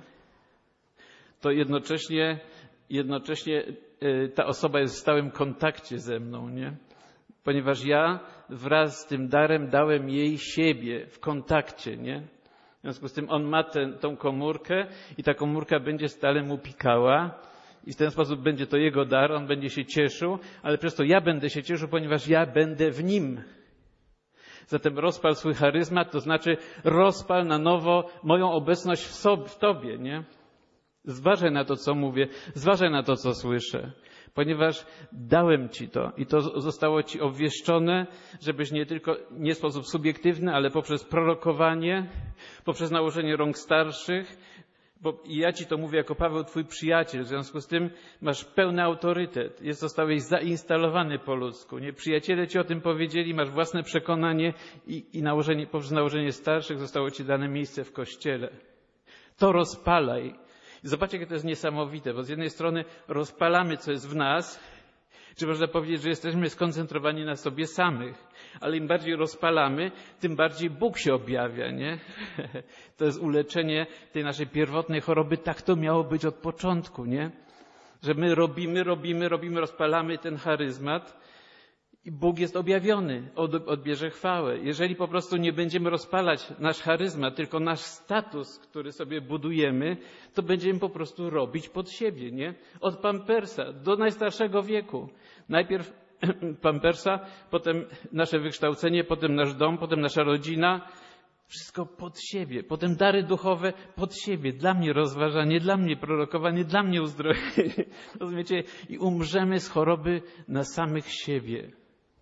to jednocześnie, jednocześnie ta osoba jest w stałym kontakcie ze mną, nie? Ponieważ ja wraz z tym darem dałem jej siebie w kontakcie, nie? W związku z tym on ma tę, tą komórkę i ta komórka będzie stale mu pikała i w ten sposób będzie to jego dar, on będzie się cieszył, ale przez to ja będę się cieszył, ponieważ ja będę w nim. Zatem rozpal swój charyzmat, to znaczy rozpal na nowo moją obecność w sobie, w tobie, nie? Zważaj na to, co mówię, zważaj na to, co słyszę, ponieważ dałem ci to i to zostało ci obwieszczone, żebyś nie tylko, nie w sposób subiektywny, ale poprzez prorokowanie, poprzez nałożenie rąk starszych, bo i ja ci to mówię jako Paweł, twój przyjaciel, w związku z tym masz pełny autorytet, jest, zostałeś zainstalowany po ludzku, nie? Przyjaciele ci o tym powiedzieli, masz własne przekonanie i, i nałożenie, poprzez nałożenie starszych zostało ci dane miejsce w Kościele. To rozpalaj. I zobaczcie, jakie to jest niesamowite, bo z jednej strony rozpalamy, co jest w nas, czy można powiedzieć, że jesteśmy skoncentrowani na sobie samych, ale im bardziej rozpalamy, tym bardziej Bóg się objawia, nie? To jest uleczenie tej naszej pierwotnej choroby, tak to miało być od początku, nie? Że my robimy, robimy, robimy, rozpalamy ten charyzmat i Bóg jest objawiony, od, odbierze chwałę. Jeżeli po prostu nie będziemy rozpalać nasz charyzmat, tylko nasz status, który sobie budujemy, to będziemy po prostu robić pod siebie, nie? Od pampersa do najstarszego wieku. Najpierw pampersa, potem nasze wykształcenie, potem nasz dom, potem nasza rodzina. Wszystko pod siebie. Potem dary duchowe pod siebie. Dla mnie rozważanie, dla mnie prorokowanie, dla mnie uzdrowienie. Rozumiecie? I umrzemy z choroby na samych siebie.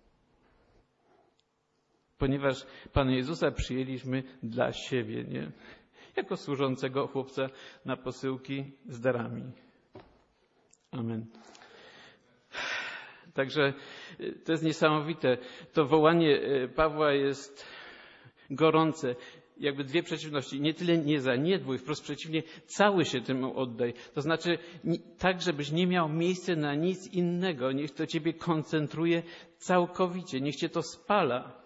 Ponieważ Pana Jezusa przyjęliśmy dla siebie, nie? Jako służącego chłopca na posyłki z darami. Amen. Także to jest niesamowite. To wołanie Pawła jest gorące. Jakby dwie przeciwności. Nie tyle nie zaniedbuj, wprost przeciwnie, cały się temu oddaj. To znaczy tak, żebyś nie miał miejsca na nic innego. Niech to ciebie koncentruje całkowicie. Niech cię to spala.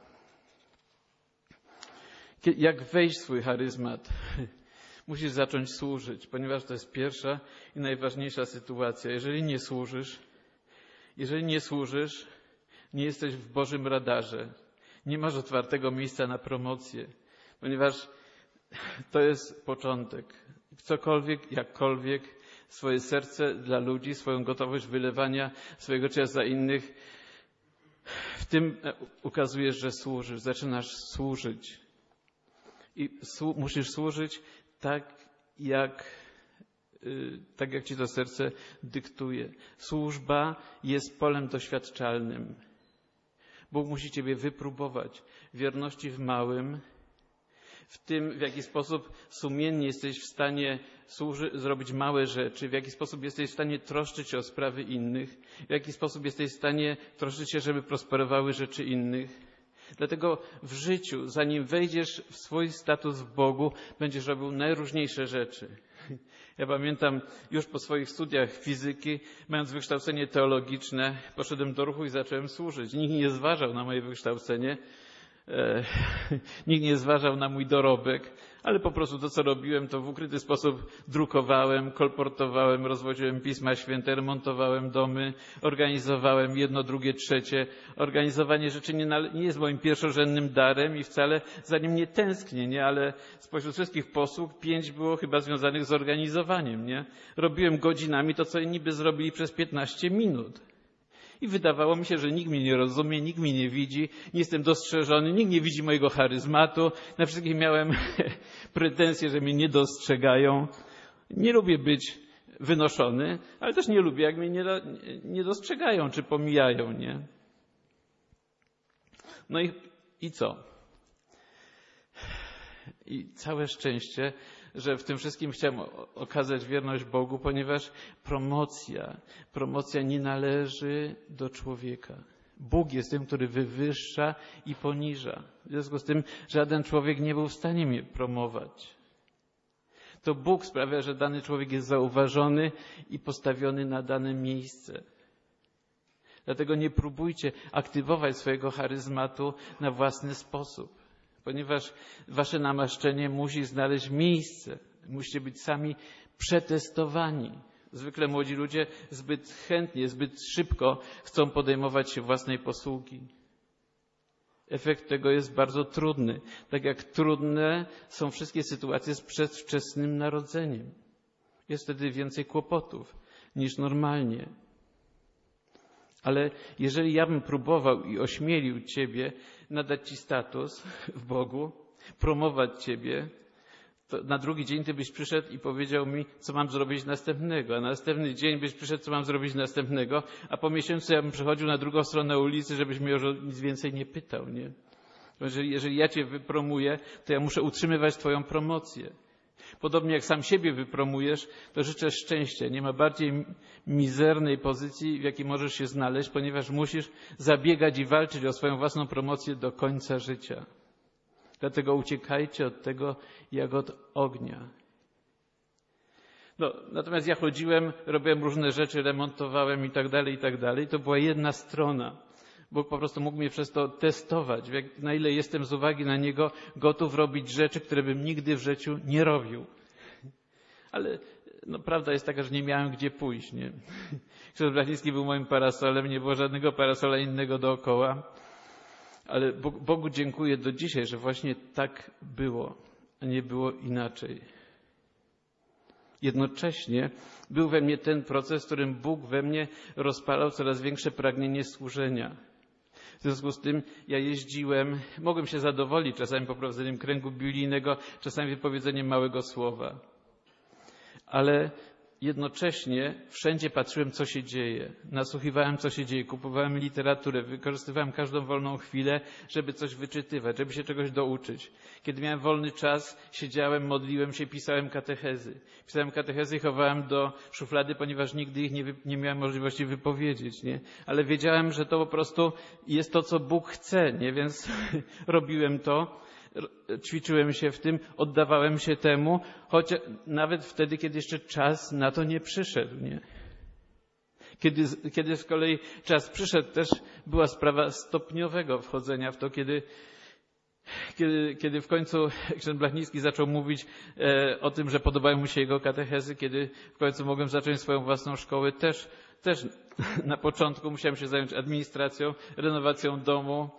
Jak wejść w swój charyzmat? Musisz zacząć służyć, ponieważ to jest pierwsza i najważniejsza sytuacja. Jeżeli nie służysz, jeżeli nie służysz, nie jesteś w Bożym radarze. Nie masz otwartego miejsca na promocję, ponieważ to jest początek. Cokolwiek, jakkolwiek swoje serce dla ludzi, swoją gotowość wylewania swojego życia za innych. W tym ukazujesz, że służysz, zaczynasz służyć. I słu- musisz służyć tak jak, yy, tak, jak ci to serce dyktuje. Służba jest polem doświadczalnym. Bóg musi ciebie wypróbować w wierności w małym, w tym, w jaki sposób sumiennie jesteś w stanie służy, zrobić małe rzeczy, w jaki sposób jesteś w stanie troszczyć się o sprawy innych, w jaki sposób jesteś w stanie troszczyć się, żeby prosperowały rzeczy innych. Dlatego w życiu, zanim wejdziesz w swój status w Bogu, będziesz robił najróżniejsze rzeczy. Ja pamiętam, już po swoich studiach fizyki, mając wykształcenie teologiczne, poszedłem do ruchu i zacząłem służyć. Nikt nie zważał na moje wykształcenie, e, nikt nie zważał na mój dorobek, ale po prostu to, co robiłem, to w ukryty sposób drukowałem, kolportowałem, rozwoziłem Pisma Święte, remontowałem domy, organizowałem jedno, drugie, trzecie. Organizowanie rzeczy nie, nale- nie jest moim pierwszorzędnym darem i wcale za nim nie tęsknię, nie? Ale spośród wszystkich posług pięć było chyba związanych z organizowaniem, nie? Robiłem godzinami to, co inni by zrobili przez piętnaście minut. I wydawało mi się, że nikt mnie nie rozumie, nikt mnie nie widzi, nie jestem dostrzeżony, nikt nie widzi mojego charyzmatu. Na wszystkich miałem pretensje, że mnie nie dostrzegają. Nie lubię być wynoszony, ale też nie lubię, jak mnie nie, nie dostrzegają czy pomijają, nie? No i, i co? I całe szczęście, że w tym wszystkim chciałem okazać wierność Bogu, ponieważ promocja, promocja nie należy do człowieka. Bóg jest tym, który wywyższa i poniża. W związku z tym żaden człowiek nie był w stanie mnie promować. To Bóg sprawia, że dany człowiek jest zauważony i postawiony na dane miejsce. Dlatego nie próbujcie aktywować swojego charyzmatu na własny sposób, ponieważ wasze namaszczenie musi znaleźć miejsce. Musicie być sami przetestowani. Zwykle młodzi ludzie zbyt chętnie, zbyt szybko chcą podejmować się własnej posługi. Efekt tego jest bardzo trudny. Tak jak trudne są wszystkie sytuacje z przedwczesnym narodzeniem. Jest wtedy więcej kłopotów niż normalnie. Ale jeżeli ja bym próbował i ośmielił Ciebie nadać Ci status w Bogu, promować Ciebie, to na drugi dzień Ty byś przyszedł i powiedział mi, co mam zrobić następnego, a na następny dzień byś przyszedł, co mam zrobić następnego, a po miesiącu ja bym przechodził na drugą stronę ulicy, żebyś mnie już o nic więcej nie pytał, nie? Jeżeli, jeżeli ja Cię wypromuję, to ja muszę utrzymywać Twoją promocję. Podobnie jak sam siebie wypromujesz, to życzę szczęścia. Nie ma bardziej mizernej pozycji, w jakiej możesz się znaleźć, ponieważ musisz zabiegać i walczyć o swoją własną promocję do końca życia. Dlatego uciekajcie od tego jak od ognia. No, natomiast ja chodziłem, robiłem różne rzeczy, remontowałem i tak dalej, i tak dalej. To była jedna strona. Bóg po prostu mógł mnie przez to testować, jak, na ile jestem z uwagi na Niego gotów robić rzeczy, które bym nigdy w życiu nie robił. Ale no, prawda jest taka, że nie miałem gdzie pójść. Nie? Ksiądz Blachnicki był moim parasolem, nie było żadnego parasola innego dookoła. Ale Bogu dziękuję do dzisiaj, że właśnie tak było, a nie było inaczej. Jednocześnie był we mnie ten proces, w którym Bóg we mnie rozpalał coraz większe pragnienie służenia. W związku z tym ja jeździłem, mogłem się zadowolić czasami poprowadzeniem kręgu biblijnego, czasami wypowiedzeniem małego słowa. Ale jednocześnie wszędzie patrzyłem, co się dzieje. Nasłuchiwałem, co się dzieje. Kupowałem literaturę, wykorzystywałem każdą wolną chwilę, żeby coś wyczytywać, żeby się czegoś douczyć. Kiedy miałem wolny czas, siedziałem, modliłem się, pisałem katechezy. Pisałem katechezy i chowałem do szuflady, ponieważ nigdy ich nie, wy, nie miałem możliwości wypowiedzieć, nie? Ale wiedziałem, że to po prostu jest to, co Bóg chce, nie? Więc robiłem to. Ćwiczyłem się w tym, oddawałem się temu, choć nawet wtedy, kiedy jeszcze czas na to nie przyszedł. Nie? Kiedy, kiedy z kolei czas przyszedł, też była sprawa stopniowego wchodzenia w to, kiedy, kiedy, kiedy w końcu ksiądz Blachnicki zaczął mówić e, o tym, że podobają mu się jego katechezy, kiedy w końcu mogłem zacząć swoją własną szkołę, też, też na początku musiałem się zająć administracją, renowacją domu,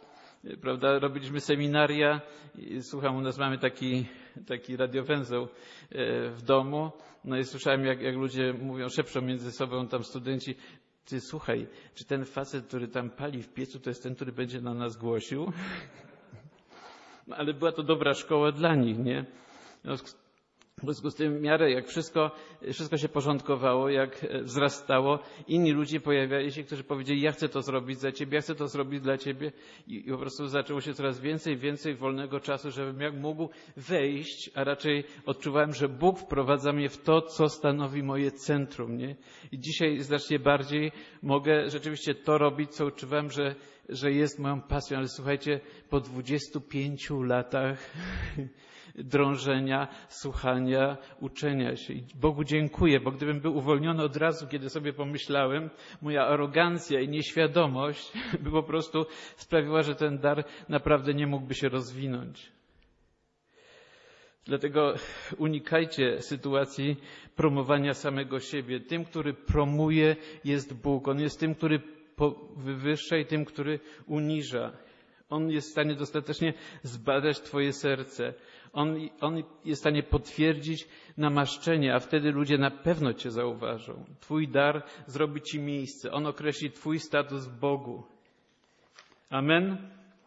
prawda, robiliśmy seminaria. I słucham, u nas mamy taki, taki radiowęzeł w domu. No i słyszałem, jak, jak ludzie mówią, szepczą między sobą tam studenci: ty słuchaj, czy ten facet, który tam pali w piecu, to jest ten, który będzie na nas głosił? No, ale była to dobra szkoła dla nich, nie? No, w związku z tym w miarę jak wszystko, wszystko się porządkowało, jak wzrastało, inni ludzie pojawiali się, którzy powiedzieli: ja chcę to zrobić za Ciebie, ja chcę to zrobić dla Ciebie. I, i po prostu zaczęło się coraz więcej, więcej wolnego czasu, żebym jak mógł wejść, a raczej odczuwałem, że Bóg wprowadza mnie w to, co stanowi moje centrum, nie? I dzisiaj znacznie bardziej mogę rzeczywiście to robić, co odczuwałem, że, że jest moją pasją. Ale słuchajcie, po dwudziestu pięciu latach drążenia, słuchania, uczenia się. I Bogu dziękuję, bo gdybym był uwolniony od razu, kiedy sobie pomyślałem, moja arogancja i nieświadomość by po prostu sprawiła, że ten dar naprawdę nie mógłby się rozwinąć. Dlatego unikajcie sytuacji promowania samego siebie. Tym, który promuje, jest Bóg. On jest tym, który wywyższa i tym, który uniża. On jest w stanie dostatecznie zbadać Twoje serce. On, on jest w stanie potwierdzić namaszczenie, a wtedy ludzie na pewno Cię zauważą. Twój dar zrobi Ci miejsce. On określi Twój status w Bogu. Amen?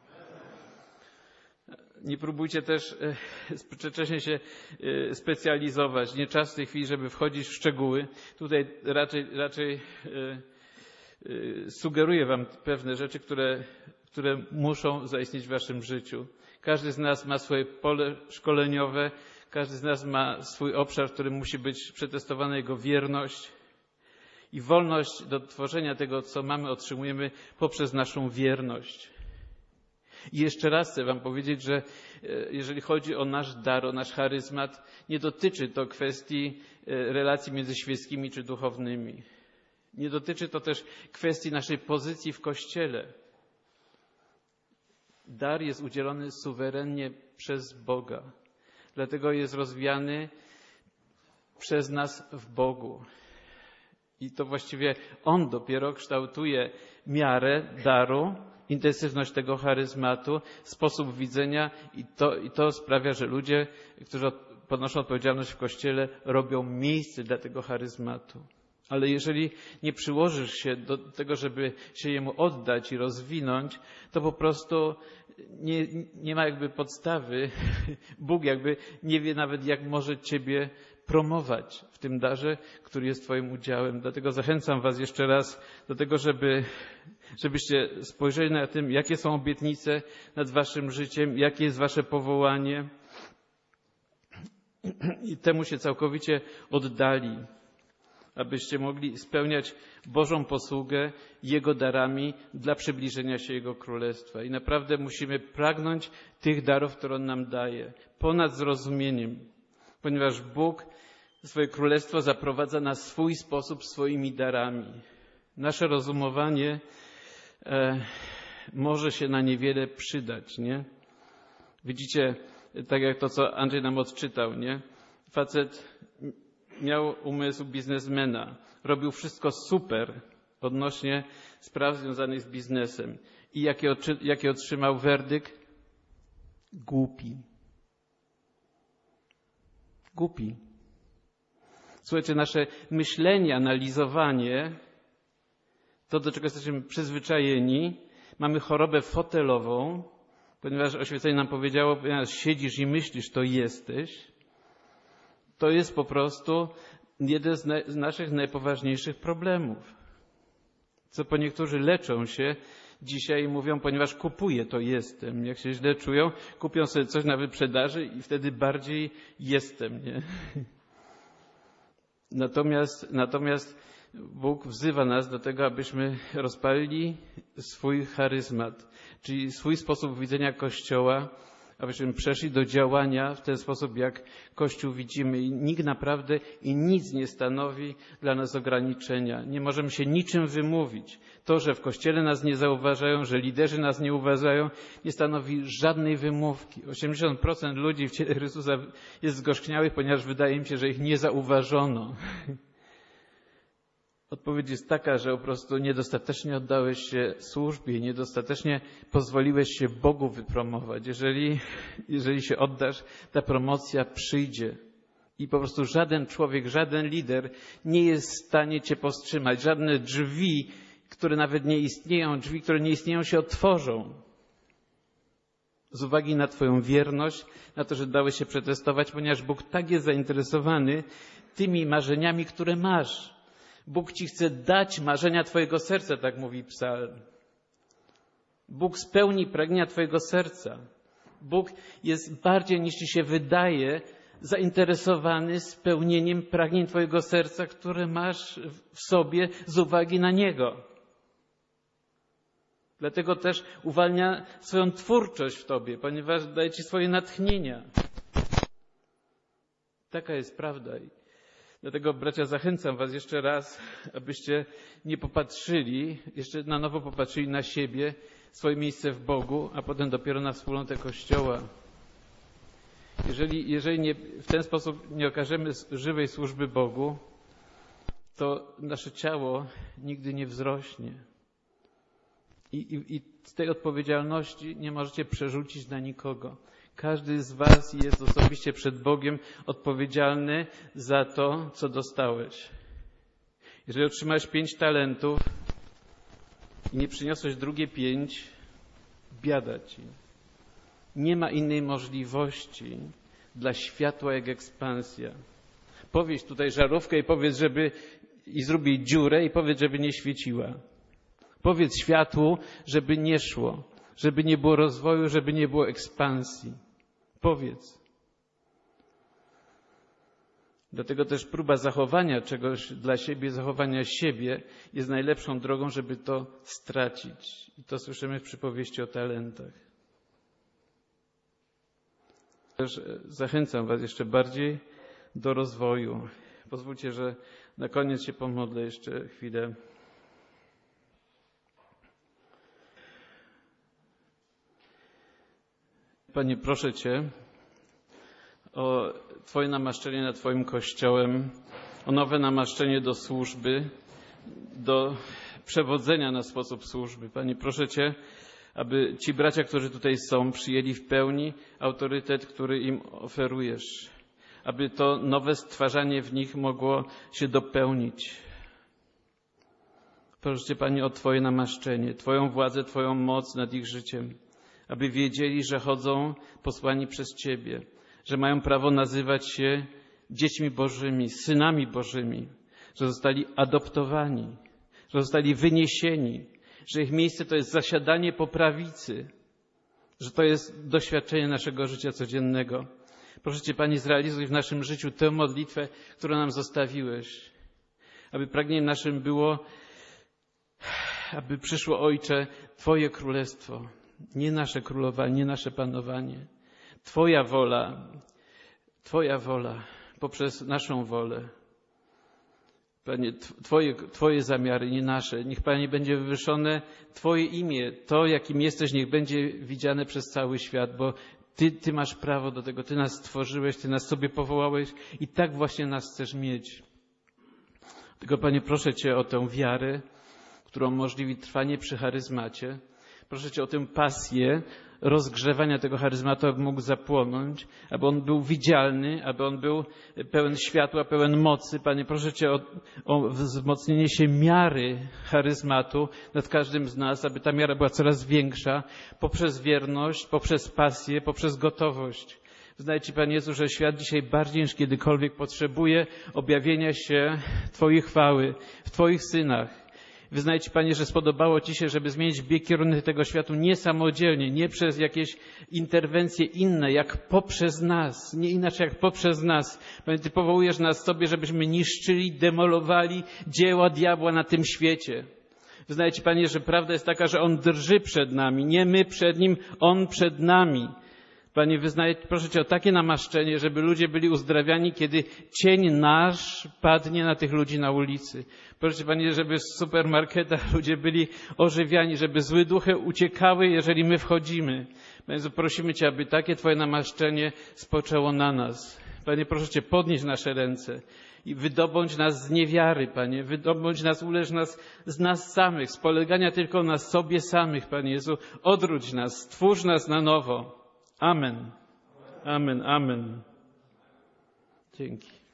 Nie próbujcie też przedwcześnie się specjalizować. Nie czas w tej chwili, żeby wchodzić w szczegóły. Tutaj raczej, raczej sugeruję Wam pewne rzeczy, które, które muszą zaistnieć w Waszym życiu. Każdy z nas ma swoje pole szkoleniowe, każdy z nas ma swój obszar, w którym musi być przetestowana jego wierność. I wolność do tworzenia tego, co mamy, otrzymujemy poprzez naszą wierność. I jeszcze raz chcę Wam powiedzieć, że jeżeli chodzi o nasz dar, o nasz charyzmat, nie dotyczy to kwestii relacji między świeckimi czy duchownymi. Nie dotyczy to też kwestii naszej pozycji w Kościele. Dar jest udzielony suwerennie przez Boga. Dlatego jest rozwijany przez nas w Bogu. I to właściwie On dopiero kształtuje miarę daru, intensywność tego charyzmatu, sposób widzenia i to, i to sprawia, że ludzie, którzy ponoszą odpowiedzialność w Kościele, robią miejsce dla tego charyzmatu. Ale jeżeli nie przyłożysz się do tego, żeby się jemu oddać i rozwinąć, to po prostu nie, nie ma jakby podstawy. Bóg jakby nie wie nawet, jak może Ciebie promować w tym darze, który jest Twoim udziałem. Dlatego zachęcam Was jeszcze raz do tego, żeby, żebyście spojrzeli na tym, jakie są obietnice nad Waszym życiem, jakie jest Wasze powołanie i temu się całkowicie oddali, abyście mogli spełniać Bożą posługę Jego darami dla przybliżenia się Jego Królestwa. I naprawdę musimy pragnąć tych darów, które On nam daje, ponad zrozumieniem, ponieważ Bóg swoje Królestwo zaprowadza na swój sposób swoimi darami. Nasze rozumowanie e, może się na niewiele przydać, nie? Widzicie, tak jak to, co Andrzej nam odczytał, nie? Facet miał umysł biznesmena. Robił wszystko super odnośnie spraw związanych z biznesem. I jaki, jaki otrzymał werdykt? Głupi. Głupi. Słuchajcie, nasze myślenie, analizowanie, to do czego jesteśmy przyzwyczajeni, mamy chorobę fotelową, ponieważ oświecenie nam powiedziało, ponieważ siedzisz i myślisz, to jesteś. To jest po prostu jeden z, na, z naszych najpoważniejszych problemów. Co po niektórzy leczą się dzisiaj i mówią, ponieważ kupuję, to jestem. Jak się źle czują, kupią sobie coś na wyprzedaży i wtedy bardziej jestem, nie? Natomiast, natomiast Bóg wzywa nas do tego, abyśmy rozpalili swój charyzmat, czyli swój sposób widzenia Kościoła, abyśmy przeszli do działania w ten sposób, jak Kościół widzimy. I nikt naprawdę i nic nie stanowi dla nas ograniczenia. Nie możemy się niczym wymówić. To, że w Kościele nas nie zauważają, że liderzy nas nie uważają, nie stanowi żadnej wymówki. osiemdziesiąt procent ludzi w ciele Chrystusa jest zgorzkniałych, ponieważ wydaje im się, że ich nie zauważono. Odpowiedź jest taka, że po prostu niedostatecznie oddałeś się służbie, niedostatecznie pozwoliłeś się Bogu wypromować. Jeżeli, jeżeli się oddasz, ta promocja przyjdzie. I po prostu żaden człowiek, żaden lider nie jest w stanie cię powstrzymać. Żadne drzwi, które nawet nie istnieją, drzwi, które nie istnieją, się otworzą. Z uwagi na twoją wierność, na to, że dałeś się przetestować, ponieważ Bóg tak jest zainteresowany tymi marzeniami, które masz. Bóg ci chce dać marzenia twojego serca, tak mówi psalm. Bóg spełni pragnienia twojego serca. Bóg jest bardziej niż ci się wydaje zainteresowany spełnieniem pragnień twojego serca, które masz w sobie z uwagi na Niego. Dlatego też uwalnia swoją twórczość w tobie, ponieważ daje ci swoje natchnienia. Taka jest prawda. Dlatego, bracia, zachęcam was jeszcze raz, abyście nie popatrzyli, jeszcze na nowo popatrzyli na siebie, swoje miejsce w Bogu, a potem dopiero na wspólnotę Kościoła. Jeżeli, jeżeli nie, w ten sposób nie okażemy żywej służby Bogu, to nasze ciało nigdy nie wzrośnie. I, i, i z tej odpowiedzialności nie możecie przerzucić na nikogo. Każdy z was jest osobiście przed Bogiem odpowiedzialny za to, co dostałeś. Jeżeli otrzymałeś pięć talentów i nie przyniosłeś drugie pięć, biada ci. Nie ma innej możliwości dla światła jak ekspansja. Powiedz tutaj żarówkę i powiedz, żeby i zrób jej dziurę i powiedz, żeby nie świeciła. Powiedz światłu, żeby nie szło, żeby nie było rozwoju, żeby nie było ekspansji. Powiedz. Dlatego też próba zachowania czegoś dla siebie, zachowania siebie jest najlepszą drogą, żeby to stracić. I to słyszymy w przypowieści o talentach. Też zachęcam was jeszcze bardziej do rozwoju. Pozwólcie, że na koniec się pomodlę jeszcze chwilę. Panie, proszę Cię o Twoje namaszczenie nad Twoim Kościołem, o nowe namaszczenie do służby, do przewodzenia na sposób służby. Panie, proszę Cię, aby ci bracia, którzy tutaj są, przyjęli w pełni autorytet, który im oferujesz, aby to nowe stwarzanie w nich mogło się dopełnić. Proszę Cię, Panie, o Twoje namaszczenie, Twoją władzę, Twoją moc nad ich życiem, aby wiedzieli, że chodzą posłani przez Ciebie, że mają prawo nazywać się dziećmi Bożymi, synami Bożymi, że zostali adoptowani, że zostali wyniesieni, że ich miejsce to jest zasiadanie po prawicy, że to jest doświadczenie naszego życia codziennego. Proszę Cię, Panie, zrealizuj w naszym życiu tę modlitwę, którą nam zostawiłeś, aby pragnieniem naszym było, aby przyszło, Ojcze, Twoje królestwo, nie nasze królowanie, nie nasze panowanie. Twoja wola, Twoja wola poprzez naszą wolę. Panie, Twoje, Twoje zamiary, nie nasze. Niech, Panie, będzie wywyższone Twoje imię. To, jakim jesteś, niech będzie widziane przez cały świat, bo Ty, Ty masz prawo do tego. Ty nas stworzyłeś, Ty nas sobie powołałeś i tak właśnie nas chcesz mieć. Tylko, Panie, proszę Cię o tę wiarę, którą umożliwi trwanie przy charyzmacie. Proszę Cię o tę pasję rozgrzewania tego charyzmatu, aby mógł zapłonąć, aby on był widzialny, aby on był pełen światła, pełen mocy. Panie, proszę Cię o, o wzmocnienie się miary charyzmatu nad każdym z nas, aby ta miara była coraz większa poprzez wierność, poprzez pasję, poprzez gotowość. Wyznaję Ci, Panie Jezu, że świat dzisiaj bardziej niż kiedykolwiek potrzebuje objawienia się Twojej chwały w Twoich synach. Wyznaję Ci, Panie, że spodobało Ci się, żeby zmienić bieg kierunek tego świata nie samodzielnie, nie przez jakieś interwencje inne, jak poprzez nas, nie inaczej jak poprzez nas. Panie, Ty powołujesz nas sobie, żebyśmy niszczyli, demolowali dzieła diabła na tym świecie. Wyznaję Ci, Panie, że prawda jest taka, że On drży przed nami, nie my przed Nim, On przed nami. Panie, wyznaję, proszę Cię o takie namaszczenie, żeby ludzie byli uzdrawiani, kiedy cień nasz padnie na tych ludzi na ulicy. Proszę Cię, Panie, żeby w supermarketach ludzie byli ożywiani, żeby złe duchy uciekały, jeżeli my wchodzimy. Panie, prosimy Cię, aby takie Twoje namaszczenie spoczęło na nas. Panie, proszę Cię, podnieś nasze ręce i wydobądź nas z niewiary, Panie, wydobądź nas, ulecz nas z nas samych, z polegania tylko na sobie samych, Panie Jezu. Odwróć nas, stwórz nas na nowo. Amen. Amen, amen. Dzięki.